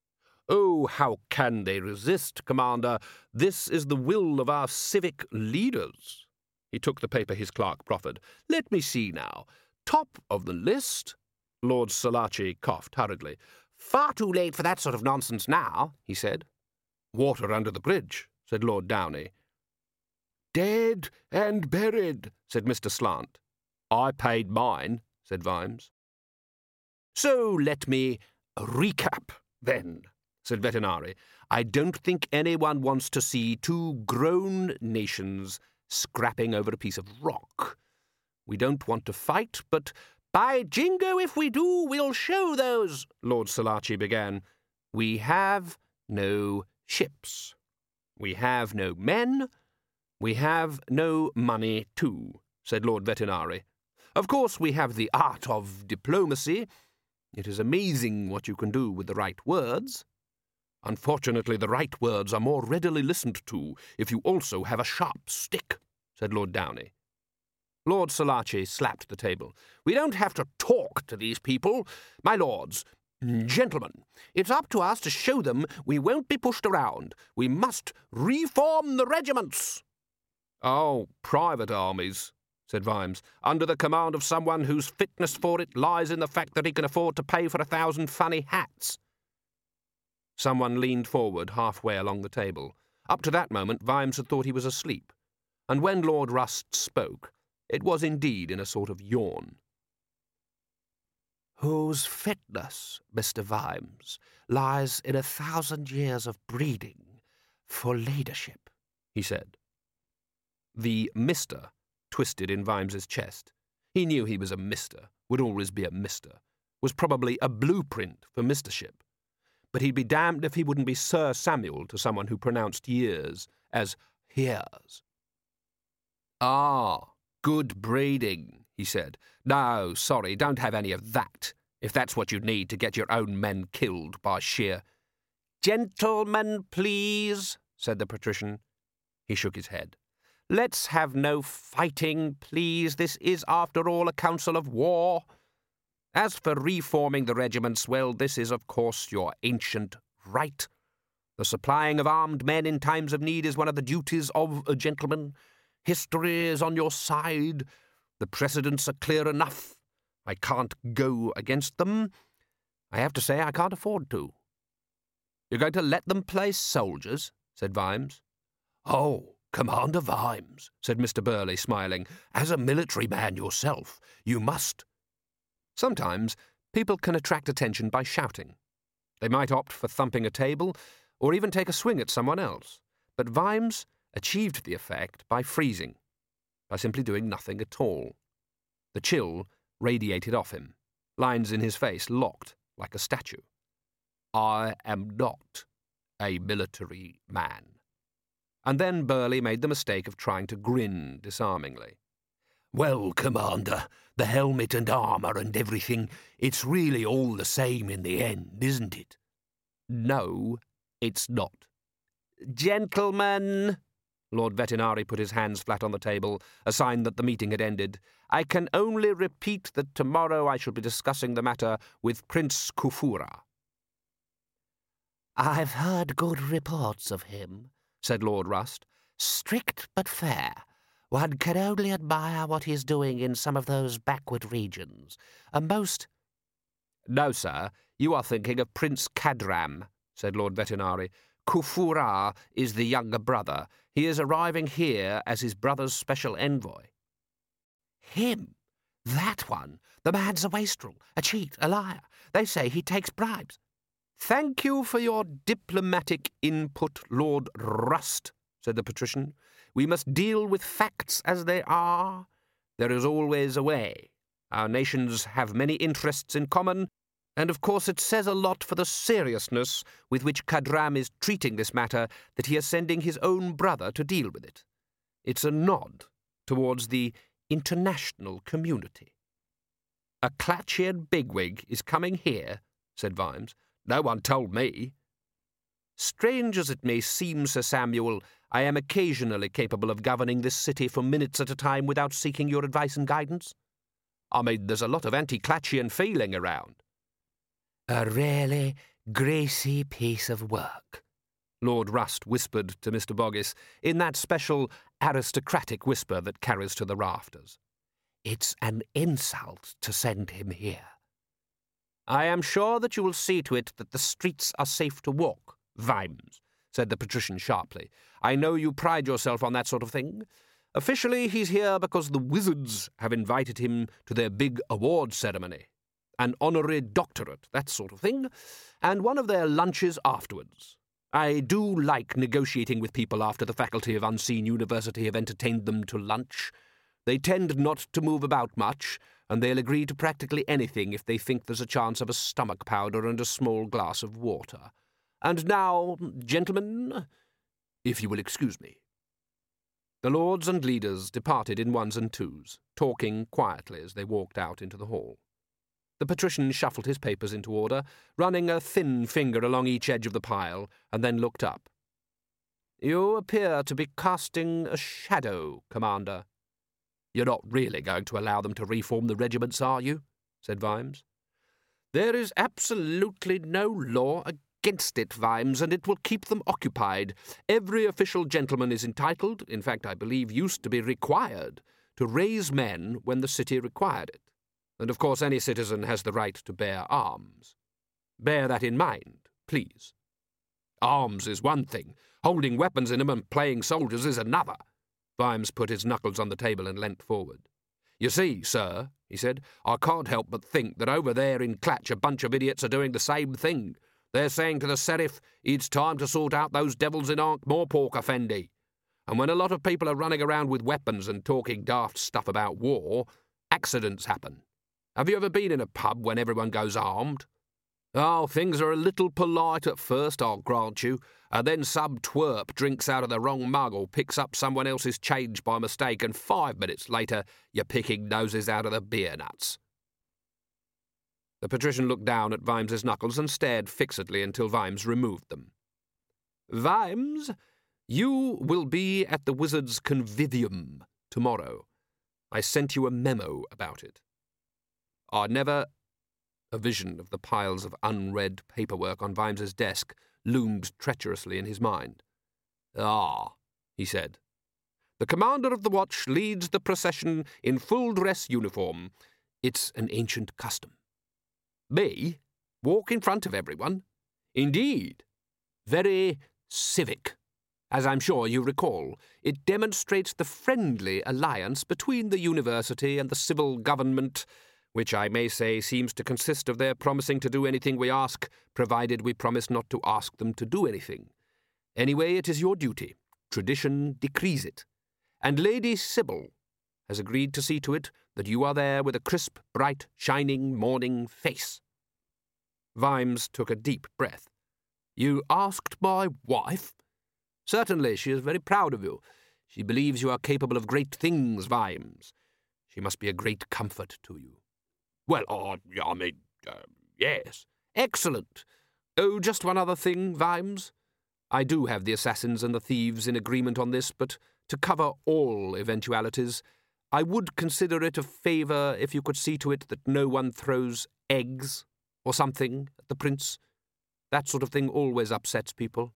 Oh, how can they resist, Commander? This is the will of our civic leaders. He took the paper his clerk proffered. Let me see now. Top of the list. Lord Solaci coughed hurriedly. Far too late for that sort of nonsense now, he said. Water under the bridge, said Lord Downey. Dead and buried, said Mister Slant. I paid mine, said Vimes. So let me recap, then, said Vetinari. I don't think anyone wants to see two grown nations scrapping over a piece of rock. We don't want to fight, but by jingo, if we do, we'll show those, Lord Solaci began. We have no ships. We have no men. We have no money, too, said Lord Vetinari. Of course, we have the art of diplomacy. It is amazing what you can do with the right words. Unfortunately, the right words are more readily listened to if you also have a sharp stick, said Lord Downey. Lord Solaci slapped the table. We don't have to talk to these people. My lords, gentlemen, it's up to us to show them we won't be pushed around. We must reform the regiments. Oh, private armies, said Vimes, under the command of someone whose fitness for it lies in the fact that he can afford to pay for a thousand funny hats. Someone leaned forward halfway along the table. Up to that moment, Vimes had thought he was asleep, and when Lord Rust spoke, it was indeed in a sort of yawn. Whose fitness, Mister Vimes, lies in a thousand years of breeding for leadership, he said. The Mister twisted in Vimes's chest. He knew he was a Mister, would always be a Mister, was probably a blueprint for Mistership. But he'd be damned if he wouldn't be Sir Samuel to someone who pronounced years as years. Ah, good breeding, he said. No, sorry, don't have any of that, if that's what you need to get your own men killed by sheer... Gentlemen, please, said the patrician. He shook his head. Let's have no fighting, please. This is, after all, a council of war. As for reforming the regiments, well, this is, of course, your ancient right. The supplying of armed men in times of need is one of the duties of a gentleman. History is on your side. The precedents are clear enough. I can't go against them. I have to say I can't afford to. You're going to let them play soldiers? Said Vimes. Oh, Commander Vimes, said Mister Burley, smiling, as a military man yourself, you must. Sometimes people can attract attention by shouting. They might opt for thumping a table, or even take a swing at someone else. But Vimes achieved the effect by freezing, by simply doing nothing at all. The chill radiated off him, lines in his face locked like a statue. I am not a military man. And then Burley made the mistake of trying to grin disarmingly. Well, Commander, the helmet and armour and everything, it's really all the same in the end, isn't it? No, it's not. Gentlemen, Lord Vetinari put his hands flat on the table, a sign that the meeting had ended. I can only repeat that tomorrow I shall be discussing the matter with Prince Kufura. I've heard good reports of him, said Lord Rust. Strict but fair. One can only admire what he's doing in some of those backward regions. A most... No, sir, you are thinking of Prince Cadram, said Lord Vetinari. Kufura is the younger brother. He is arriving here as his brother's special envoy. Him? That one? The man's a wastrel, a cheat, a liar. They say he takes bribes. Thank you for your diplomatic input, Lord Rust, said the patrician. We must deal with facts as they are. There is always a way. Our nations have many interests in common, and of course it says a lot for the seriousness with which Cadram is treating this matter that he is sending his own brother to deal with it. It's a nod towards the international community. A Clatchian bigwig is coming here, said Vimes. No one told me. Strange as it may seem, Sir Samuel, I am occasionally capable of governing this city for minutes at a time without seeking your advice and guidance. I mean, there's a lot of anti-Clatchian feeling around. A really greasy piece of work," Lord Rust whispered to Mister Boggis in that special aristocratic whisper that carries to the rafters. "It's an insult to send him here." "I am sure that you will see to it that the streets are safe to walk, Vimes," said the patrician sharply. "I know you pride yourself on that sort of thing. Officially, he's here because the wizards have invited him to their big award ceremony. An honorary doctorate, that sort of thing, and one of their lunches afterwards. I do like negotiating with people after the Faculty of Unseen University have entertained them to lunch. They tend not to move about much, and they'll agree to practically anything if they think there's a chance of a stomach powder and a small glass of water. And now, gentlemen, if you will excuse me." The lords and leaders departed in ones and twos, talking quietly as they walked out into the hall. The patrician shuffled his papers into order, running a thin finger along each edge of the pile, and then looked up. "You appear to be casting a shadow, Commander." "You're not really going to allow them to reform the regiments, are you?" said Vimes. "There is absolutely no law against it, Vimes, and it will keep them occupied. Every official gentleman is entitled, in fact I believe used to be required, to raise men when the city required it. And of course any citizen has the right to bear arms. Bear that in mind, please. Arms is one thing. Holding weapons in them and playing soldiers is another." Vimes put his knuckles on the table and leant forward. "You see, sir," he said, "I can't help but think that over there in Clatch a bunch of idiots are doing the same thing. They're saying to the Serif, it's time to sort out those devils in Ankh-Morpork, Effendi. And when a lot of people are running around with weapons and talking daft stuff about war, accidents happen. Have you ever been in a pub when everyone goes armed? Oh, things are a little polite at first, I'll grant you, and then some twerp drinks out of the wrong mug or picks up someone else's change by mistake, and five minutes later you're picking noses out of the beer nuts." The patrician looked down at Vimes's knuckles and stared fixedly until Vimes removed them. "Vimes, you will be at the Wizards' Convivium tomorrow. I sent you a memo about it. I never—" A vision of the piles of unread paperwork on Vimes's desk loomed treacherously in his mind. "Ah," he said. "The commander of the watch leads the procession in full-dress uniform. It's an ancient custom." "Me? Walk in front of everyone?" "Indeed. Very civic. As I'm sure you recall, it demonstrates the friendly alliance between the university and the civil government, which I may say seems to consist of their promising to do anything we ask, provided we promise not to ask them to do anything. Anyway, it is your duty. Tradition decrees it. And Lady Sybil has agreed to see to it that you are there with a crisp, bright, shining morning face." Vimes took a deep breath. "You asked my wife?" "Certainly, she is very proud of you. She believes you are capable of great things, Vimes. She must be a great comfort to you." "Well, I, I mean, uh, yes." "Excellent. Oh, just one other thing, Vimes. I do have the assassins and the thieves in agreement on this, but to cover all eventualities, I would consider it a favour if you could see to it that no one throws eggs or something at the prince. That sort of thing always upsets people."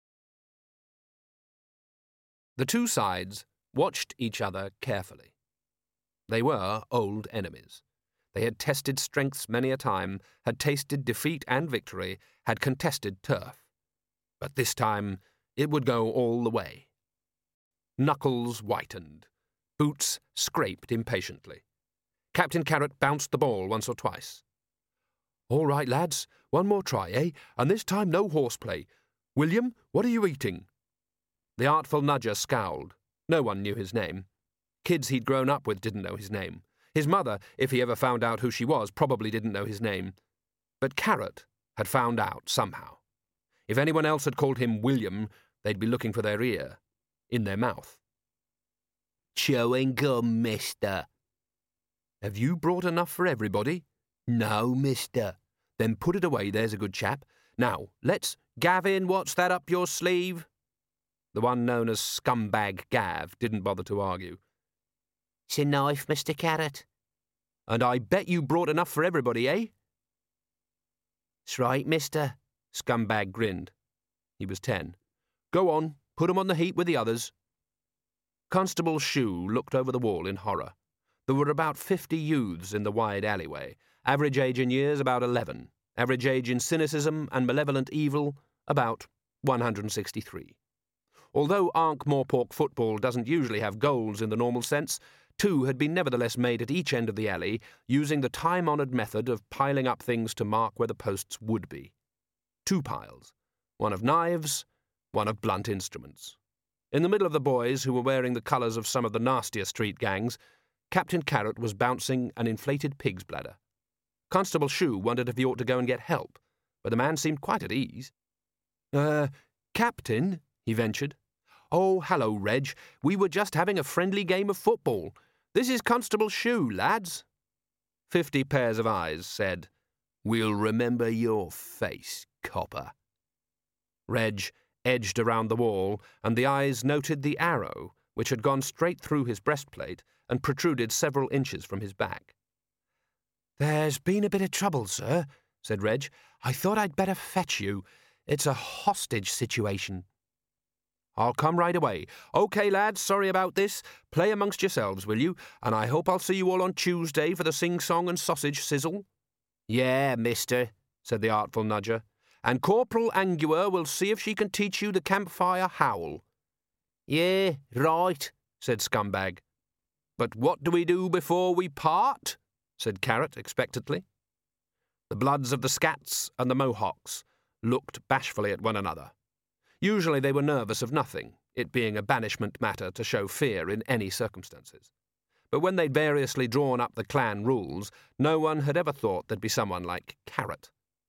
The two sides watched each other carefully. They were old enemies. They had tested strengths many a time, had tasted defeat and victory, had contested turf. But this time it would go all the way. Knuckles whitened. Boots scraped impatiently. Captain Carrot bounced the ball once or twice. "All right, lads, one more try, eh? And this time no horseplay. William, what are you eating?" The artful nudger scowled. No one knew his name. Kids he'd grown up with didn't know his name. His mother, if he ever found out who she was, probably didn't know his name. But Carrot had found out somehow. If anyone else had called him William, they'd be looking for their ear, in their mouth. "Chewing gum, mister." "Have you brought enough for everybody?" "No, mister." "Then put it away, there's a good chap. Now, let's—" "Gavin, what's that up your sleeve?" The one known as Scumbag Gav didn't bother to argue. "It's a knife, Mister Carrot." "And I bet you brought enough for everybody, eh?" "That's right, mister. Scumbag grinned. He was ten. Go on, put 'em on the heap with the others. Constable Shue looked over the wall in horror. There were about fifty youths in the wide alleyway, average age in years about eleven, average age in cynicism and malevolent evil about one hundred sixty-three. Although Ankh-Morpork football doesn't usually have goals in the normal sense, two had been nevertheless made at each end of the alley, using the time-honoured method of piling up things to mark where the posts would be. Two piles, one of knives, one of blunt instruments. In the middle of the boys, who were wearing the colours of some of the nastier street gangs, Captain Carrot was bouncing an inflated pig's bladder. Constable Shue wondered if he ought to go and get help, but the man seemed quite at ease. Uh, Captain, he ventured. Oh, hello, Reg. We were just having a friendly game of football. This is Constable Shue, lads. Fifty pairs of eyes said, We'll remember your face, copper. Reg edged around the wall, and the eyes noted the arrow, which had gone straight through his breastplate and protruded several inches from his back. There's been a bit of trouble, sir, said Reg. I thought I'd better fetch you. It's a hostage situation. I'll come right away. OK, lads, sorry about this. Play amongst yourselves, will you? And I hope I'll see you all on Tuesday for the sing-song and sausage sizzle. Yeah, mister, said the artful nudger. And Corporal Angua will see if she can teach you the campfire howl. Yeah, right, said Scumbag. But what do we do before we part? Said Carrot expectantly. The Bloods of the Scats and the Mohawks looked bashfully at one another. Usually they were nervous of nothing, it being a banishment matter to show fear in any circumstances. But when they'd variously drawn up the clan rules, no one had ever thought there'd be someone like Carrot.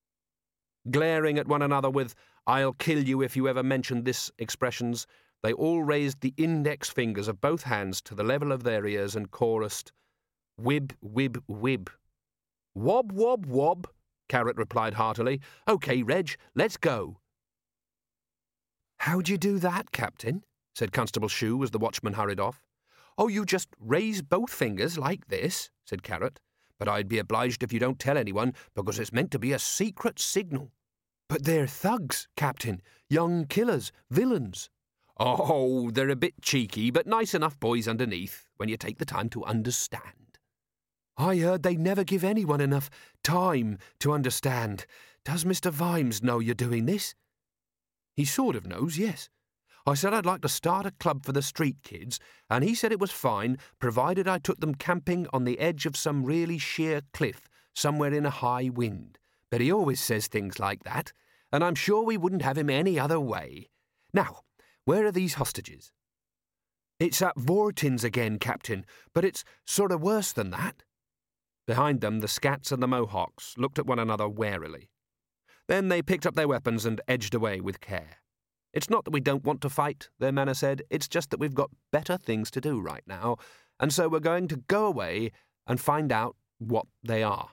Glaring at one another with, I'll kill you if you ever mention this expressions, they all raised the index fingers of both hands to the level of their ears and chorused, Wib, wib, wib. Wob, wob, wob, Carrot replied heartily. OK, Reg, let's go. How'd you do that, Captain? Said Constable Shue as the watchman hurried off. Oh, you just raise both fingers like this, said Carrot. But I'd be obliged if you don't tell anyone, because it's meant to be a secret signal. But they're thugs, Captain. Young killers, villains. Oh, they're a bit cheeky, but nice enough boys underneath, when you take the time to understand. I heard they never give anyone enough time to understand. Does Mister Vimes know you're doing this? He sort of knows, yes. I said I'd like to start a club for the street kids, and he said it was fine, provided I took them camping on the edge of some really sheer cliff, somewhere in a high wind. But he always says things like that, and I'm sure we wouldn't have him any other way. Now, where are these hostages? It's at Vortin's again, Captain, but it's sort of worse than that. Behind them, the Scats and the Mohawks looked at one another warily. Then they picked up their weapons and edged away with care. It's not that we don't want to fight, their manner said, it's just that we've got better things to do right now, and so we're going to go away and find out what they are.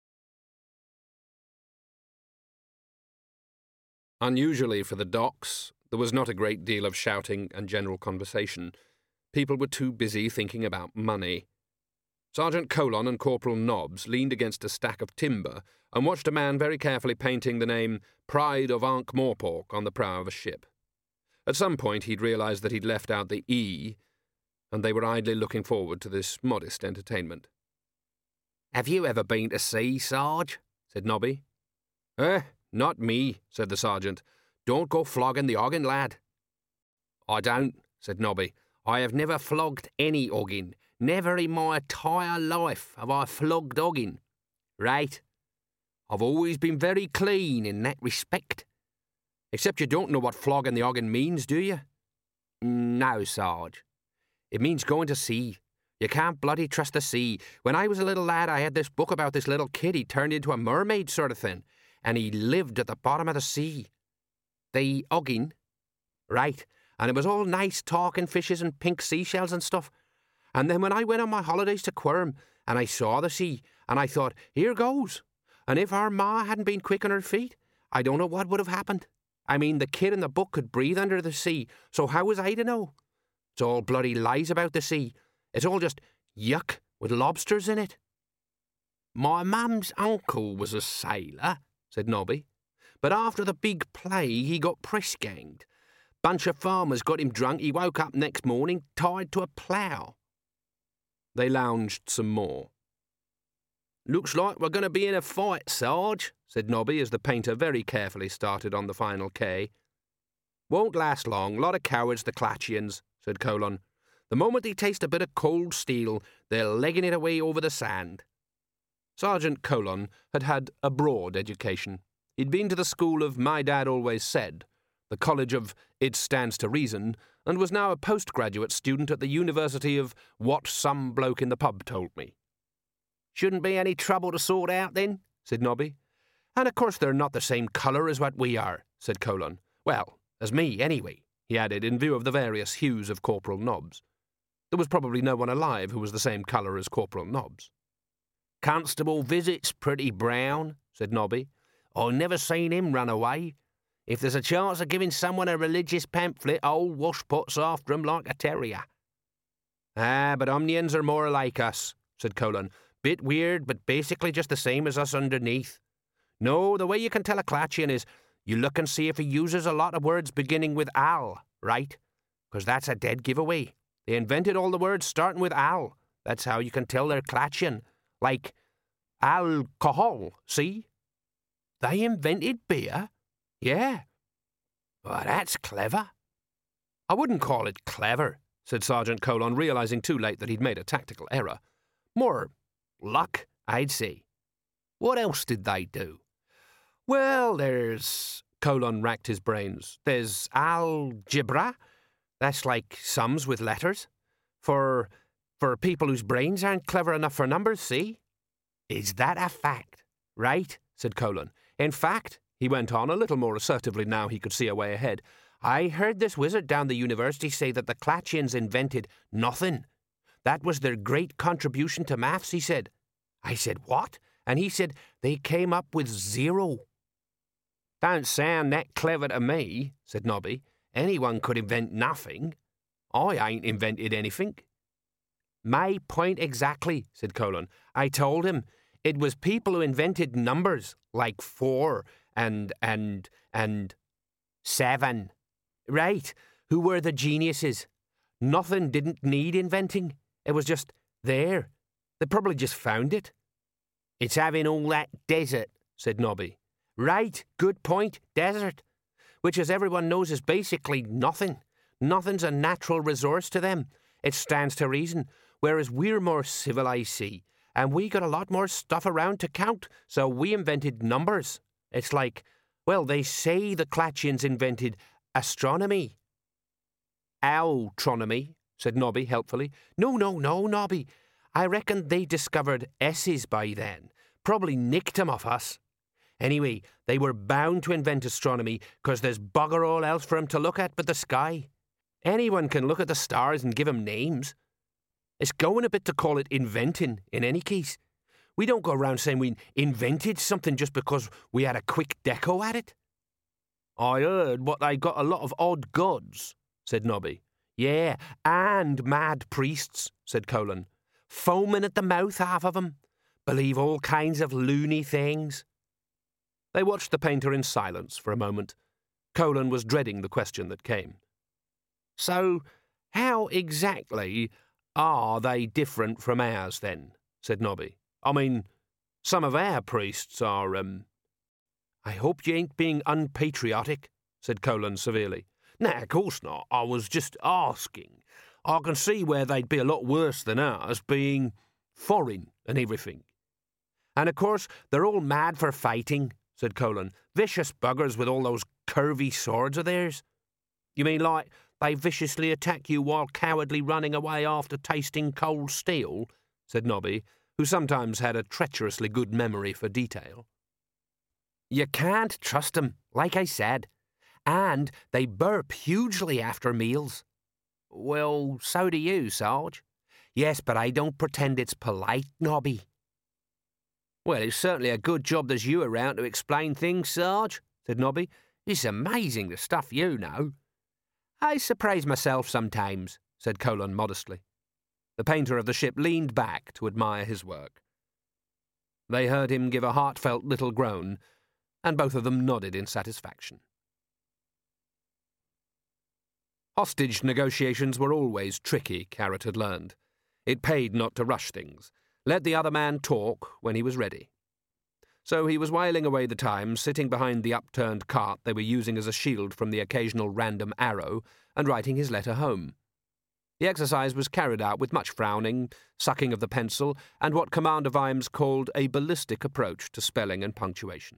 Unusually for the docks, there was not a great deal of shouting and general conversation. People were too busy thinking about money. Sergeant Colon and Corporal Nobbs leaned against a stack of timber and watched a man very carefully painting the name Pride of Ankh-Morpork on the prow of a ship. At some point he'd realised that he'd left out the E, and they were idly looking forward to this modest entertainment. "Have you ever been to sea, Sarge?" said Nobby. "Eh, not me," said the sergeant. "Don't go flogging the oggin, lad." "I don't," said Nobby. "I have never flogged any oggin. Never in my entire life have I flogged oggin. Right? I've always been very clean in that respect. Except you don't know what flogging the oggin means, do you?" "No, Sarge. It means going to sea. You can't bloody trust the sea. When I was a little lad, I had this book about this little kid. He turned into a mermaid sort of thing, and he lived at the bottom of the sea. The oggin. Right. And it was all nice talking fishes and pink seashells and stuff. And then when I went on my holidays to Quirm, and I saw the sea, and I thought, here goes. And if our ma hadn't been quick on her feet, I don't know what would have happened. I mean, the kid in the book could breathe under the sea, so how was I to know? It's all bloody lies about the sea. It's all just yuck with lobsters in it." "My mum's uncle was a sailor," said Nobby. but after the big play he got press-ganged. Bunch of farmers got him drunk. He woke up next morning tied to a plough. They lounged some more. "Looks like we're going to be in a fight, Sarge," said Nobby as the painter very carefully started on the final K. "Won't last long. Lot of cowards, the Clatchians," said Colon. "The moment they taste a bit of cold steel, they're legging it away over the sand." Sergeant Colon had had a broad education. He'd been to the school of My Dad Always Said, the college of It Stands to Reason, and was now a postgraduate student at the University of What Some Bloke in the Pub Told Me. "Shouldn't be any trouble to sort out, then," said Nobby. "And of course they're not the same colour as what we are," said Colon. "Well, as me, anyway," he added, in view of the various hues of Corporal Nobbs. There was probably no one alive who was the same colour as Corporal Nobbs. "Constable Visit's pretty brown," said Nobby. "I never seen him run away. If there's a chance of giving someone a religious pamphlet, old Washpot's after 'em like a terrier." "Ah, but Omnians are more like us," said Colon. "Bit weird, but basically just the same as us underneath. No, the way you can tell a Clatchian is you look and see if he uses a lot of words beginning with al, right? Because that's a dead giveaway. They invented all the words starting with al. That's how you can tell they're Clatchian. Like alcohol, see? They invented beer? Yeah. Well, that's clever. "I wouldn't call it clever," said Sergeant Colon, realising too late that he'd made a tactical error. "More luck, I'd say." "What else did they do?" "Well, there's..." Colon racked his brains. "There's algebra. That's like sums with letters. For... for people whose brains aren't clever enough for numbers, see?" "Is that a fact?" "Right," said Colon. "In fact," he went on, a little more assertively now he could see a way ahead, "I heard this wizard down the university say that the Clatchians invented nothing. That was their great contribution to maths, he said." I said, "What?" And he said they came up with zero. "Don't sound that clever to me," said Nobby. "Anyone could invent nothing. I ain't invented anything." "My point exactly," said Colon. "I told him it was people who invented numbers, like four and, and, and seven. Right, who were the geniuses. Nothing didn't need inventing. It was just there. They probably just found it." "It's having all that desert," said Nobby. "Right, good point, desert. Which, as everyone knows, is basically nothing. Nothing's a natural resource to them. It stands to reason. Whereas we're more civilized, see, and we got a lot more stuff around to count, so we invented numbers. It's like, well, they say the Clatchians invented astronomy." "Altronomy," said Nobby helpfully. "No, no, no, Nobby. I reckon they discovered S's by then. Probably nicked 'em off us. Anyway, they were bound to invent astronomy, 'cause there's bugger all else for 'em to look at but the sky. Anyone can look at the stars and give 'em names. It's going a bit to call it inventing, in any case. We don't go around saying we invented something just because we had a quick deco at it." "I heard what they got a lot of odd gods," said Nobby. "Yeah, and mad priests," said Colon. "Foaming at the mouth, half of 'em. Believe all kinds of loony things." They watched the painter in silence for a moment. Colon was dreading the question that came. "So, how exactly are they different from ours, then?" said Nobby. "I mean, some of our priests are, um... "I hope you ain't being unpatriotic," said Colon severely. "Nah, of course not. I was just asking. I can see where they'd be a lot worse than ours, being foreign and everything." "And of course, they're all mad for fighting," said Colon. "Vicious buggers with all those curvy swords of theirs." "You mean like they viciously attack you while cowardly running away after tasting cold steel?" said Nobby, who sometimes had a treacherously good memory for detail. "You can't trust 'em, like I said. And they burp hugely after meals." "Well, so do you, Sarge." "Yes, but I don't pretend it's polite, Nobby." "Well, it's certainly a good job there's you around to explain things, Sarge," said Nobby. "It's amazing the stuff you know." "I surprise myself sometimes," said Colon modestly. The painter of the ship leaned back to admire his work. They heard him give a heartfelt little groan, and both of them nodded in satisfaction. Hostage negotiations were always tricky, Carrot had learned. It paid not to rush things. Let the other man talk when he was ready. So he was whiling away the time, sitting behind the upturned cart they were using as a shield from the occasional random arrow, and writing his letter home. The exercise was carried out with much frowning, sucking of the pencil, and what Commander Vimes called a ballistic approach to spelling and punctuation.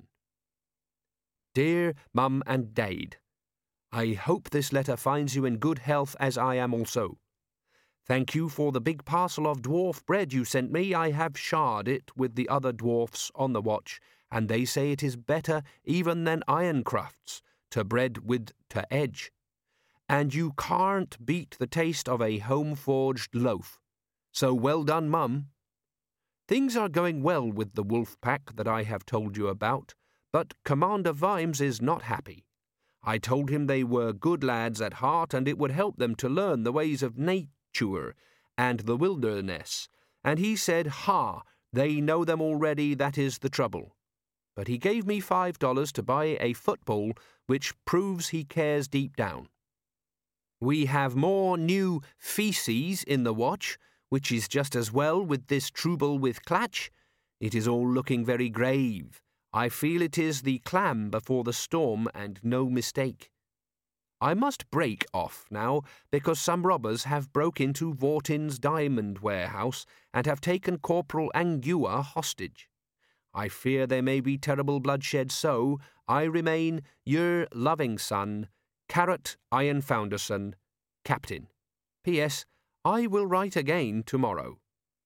Dear Mum and Dade, I hope this letter finds you in good health as I am also. Thank you for the big parcel of dwarf bread you sent me. I have shared it with the other dwarfs on the watch, and they say it is better even than iron crufts, to bread with to edge. And you can't beat the taste of a home-forged loaf. So well done, Mum. Things are going well with the wolf pack that I have told you about, but Commander Vimes is not happy. I told him they were good lads at heart, and it would help them to learn the ways of nature and the wilderness, and he said, ha, they know them already, that is the trouble. But he gave me five dollars to buy a football, which proves he cares deep down. We have more new feces in the watch, which is just as well with this trouble with Clatch. It is all looking very grave. I feel it is the clam before the storm, and no mistake. I must break off now, because some robbers have broke into Vortin's diamond warehouse and have taken Corporal Angua hostage. I fear there may be terrible bloodshed, so I remain your loving son, Carrot Iron Founderson, Captain. P S. I will write again tomorrow.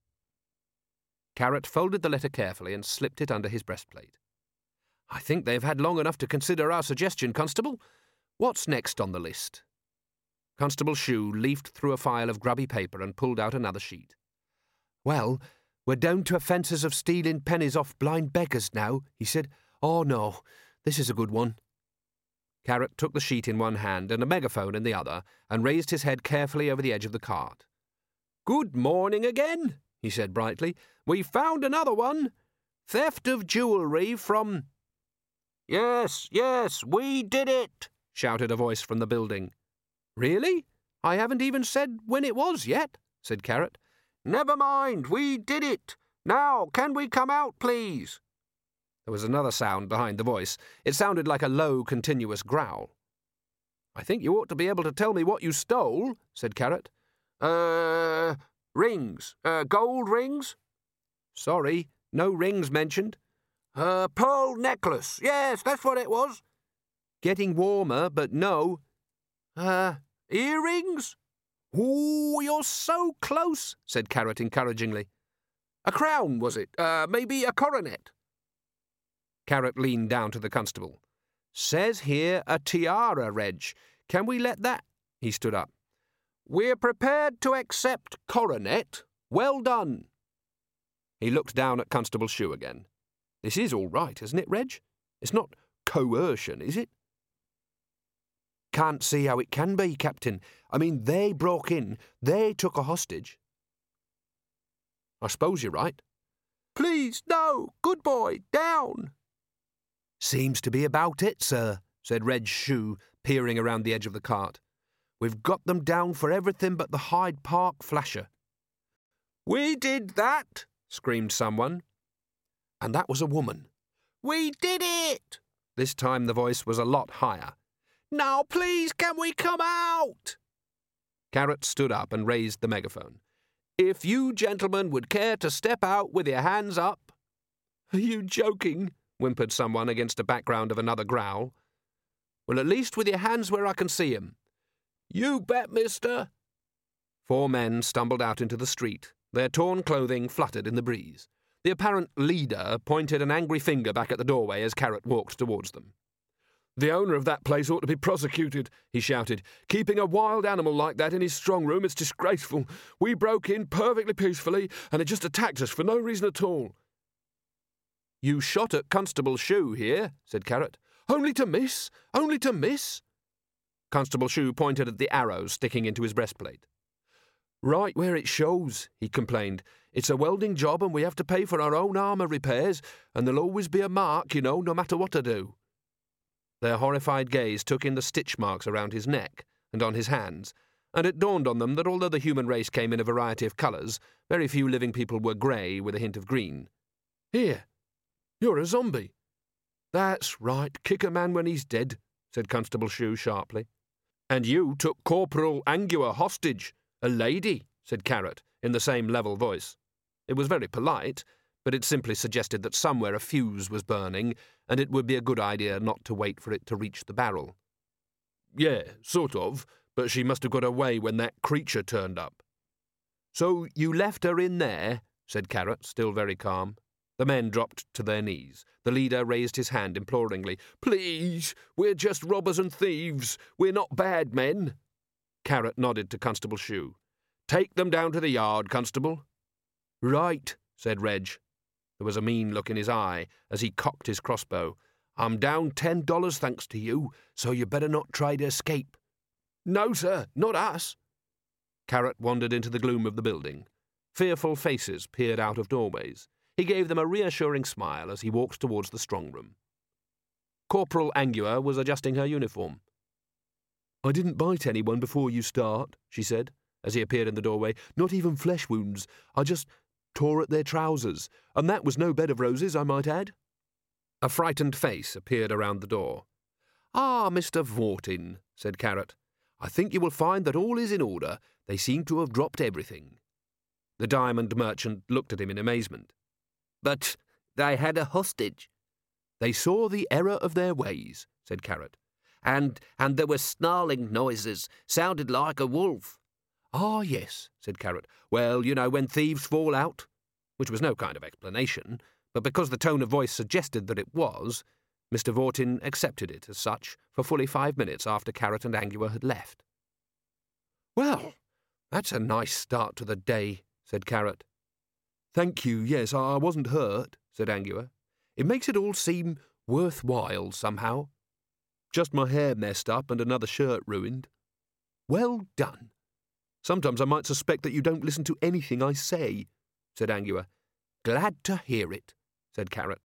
Carrot folded the letter carefully and slipped it under his breastplate. I think they've had long enough to consider our suggestion, Constable. What's next on the list? Constable Shue leafed through a file of grubby paper and pulled out another sheet. Well, we're down to offences of stealing pennies off blind beggars now, he said. Oh, no, this is a good one. Carrot took the sheet in one hand and a megaphone in the other, and raised his head carefully over the edge of the cart. Good morning again, he said brightly. We found another one. Theft of jewellery from... Yes, yes, we did it, shouted a voice from the building. Really? I haven't even said when it was yet, said Carrot. Never mind, we did it. Now, can we come out, please? There was another sound behind the voice. It sounded like a low, continuous growl. I think you ought to be able to tell me what you stole, said Carrot. Uh, rings. Uh, gold rings? Sorry, no rings mentioned. Uh, pearl necklace. Yes, that's what it was. Getting warmer, but no. Uh, earrings? Ooh, you're so close, said Carrot encouragingly. A crown, was it? Uh, maybe a coronet? Carrot leaned down to the constable. Says here a tiara, Reg. Can we let that... He stood up. We're prepared to accept coronet. Well done. He looked down at Constable Shue again. This is all right, isn't it, Reg? It's not coercion, is it? Can't see how it can be, Captain. I mean, they broke in. They took a hostage. I suppose you're right. Please, no. Good boy. Down. Seems to be about it, sir, said Reg Shue, peering around the edge of the cart. We've got them down for everything but the Hyde Park flasher. We did that, screamed someone. And that was a woman. We did it! This time the voice was a lot higher. Now, please, can we come out? Carrot stood up and raised the megaphone. If you gentlemen would care to step out with your hands up... Are you joking? Whimpered someone against a background of another growl. Well, at least with your hands where I can see 'em. You bet, mister. Four men stumbled out into the street. Their torn clothing fluttered in the breeze. The apparent leader pointed an angry finger back at the doorway as Carrot walked towards them. The owner of that place ought to be prosecuted, he shouted. Keeping a wild animal like that in his strong room is disgraceful. We broke in perfectly peacefully, and it just attacked us for no reason at all. You shot at Constable Shue here, said Carrot. Only to miss? Only to miss? Constable Shue pointed at the arrows sticking into his breastplate. Right where it shows, he complained. It's a welding job and we have to pay for our own armour repairs, and there'll always be a mark, you know, no matter what I do. Their horrified gaze took in the stitch marks around his neck and on his hands, and it dawned on them that although the human race came in a variety of colours, very few living people were grey with a hint of green. Here, you're a zombie. That's right, kick a man when he's dead, said Constable Shue sharply. And you took Corporal Angua hostage. A lady, said Carrot, in the same level voice. It was very polite, but it simply suggested that somewhere a fuse was burning, and it would be a good idea not to wait for it to reach the barrel. Yeah, sort of, but she must have got away when that creature turned up. So you left her in there, said Carrot, still very calm. The men dropped to their knees. The leader raised his hand imploringly. Please, we're just robbers and thieves. We're not bad men. Carrot nodded to Constable Shue. Take them down to the yard, Constable. Right, said Reg. There was a mean look in his eye as he cocked his crossbow. I'm down ten dollars thanks to you, so you better not try to escape. No, sir, not us. Carrot wandered into the gloom of the building. Fearful faces peered out of doorways. He gave them a reassuring smile as he walked towards the strong room. Corporal Angua was adjusting her uniform. I didn't bite anyone before you start, she said, as he appeared in the doorway. Not even flesh wounds. I just tore at their trousers, and that was no bed of roses, I might add. A frightened face appeared around the door. Ah, Mister Vortin, said Carrot. I think you will find that all is in order. They seem to have dropped everything. The diamond merchant looked at him in amazement. But they had a hostage. They saw the error of their ways, said Carrot. And and there were snarling noises, sounded like a wolf. Ah, yes, said Carrot. Well, you know, when thieves fall out, which was no kind of explanation, but because the tone of voice suggested that it was, Mister Vortin accepted it as such for fully five minutes after Carrot and Angua had left. Well, that's a nice start to the day, said Carrot. Thank you, yes, I wasn't hurt, said Angua. It makes it all seem worthwhile somehow. Just my hair messed up and another shirt ruined. Well done. Sometimes I might suspect that you don't listen to anything I say, said Angua. Glad to hear it, said Carrot.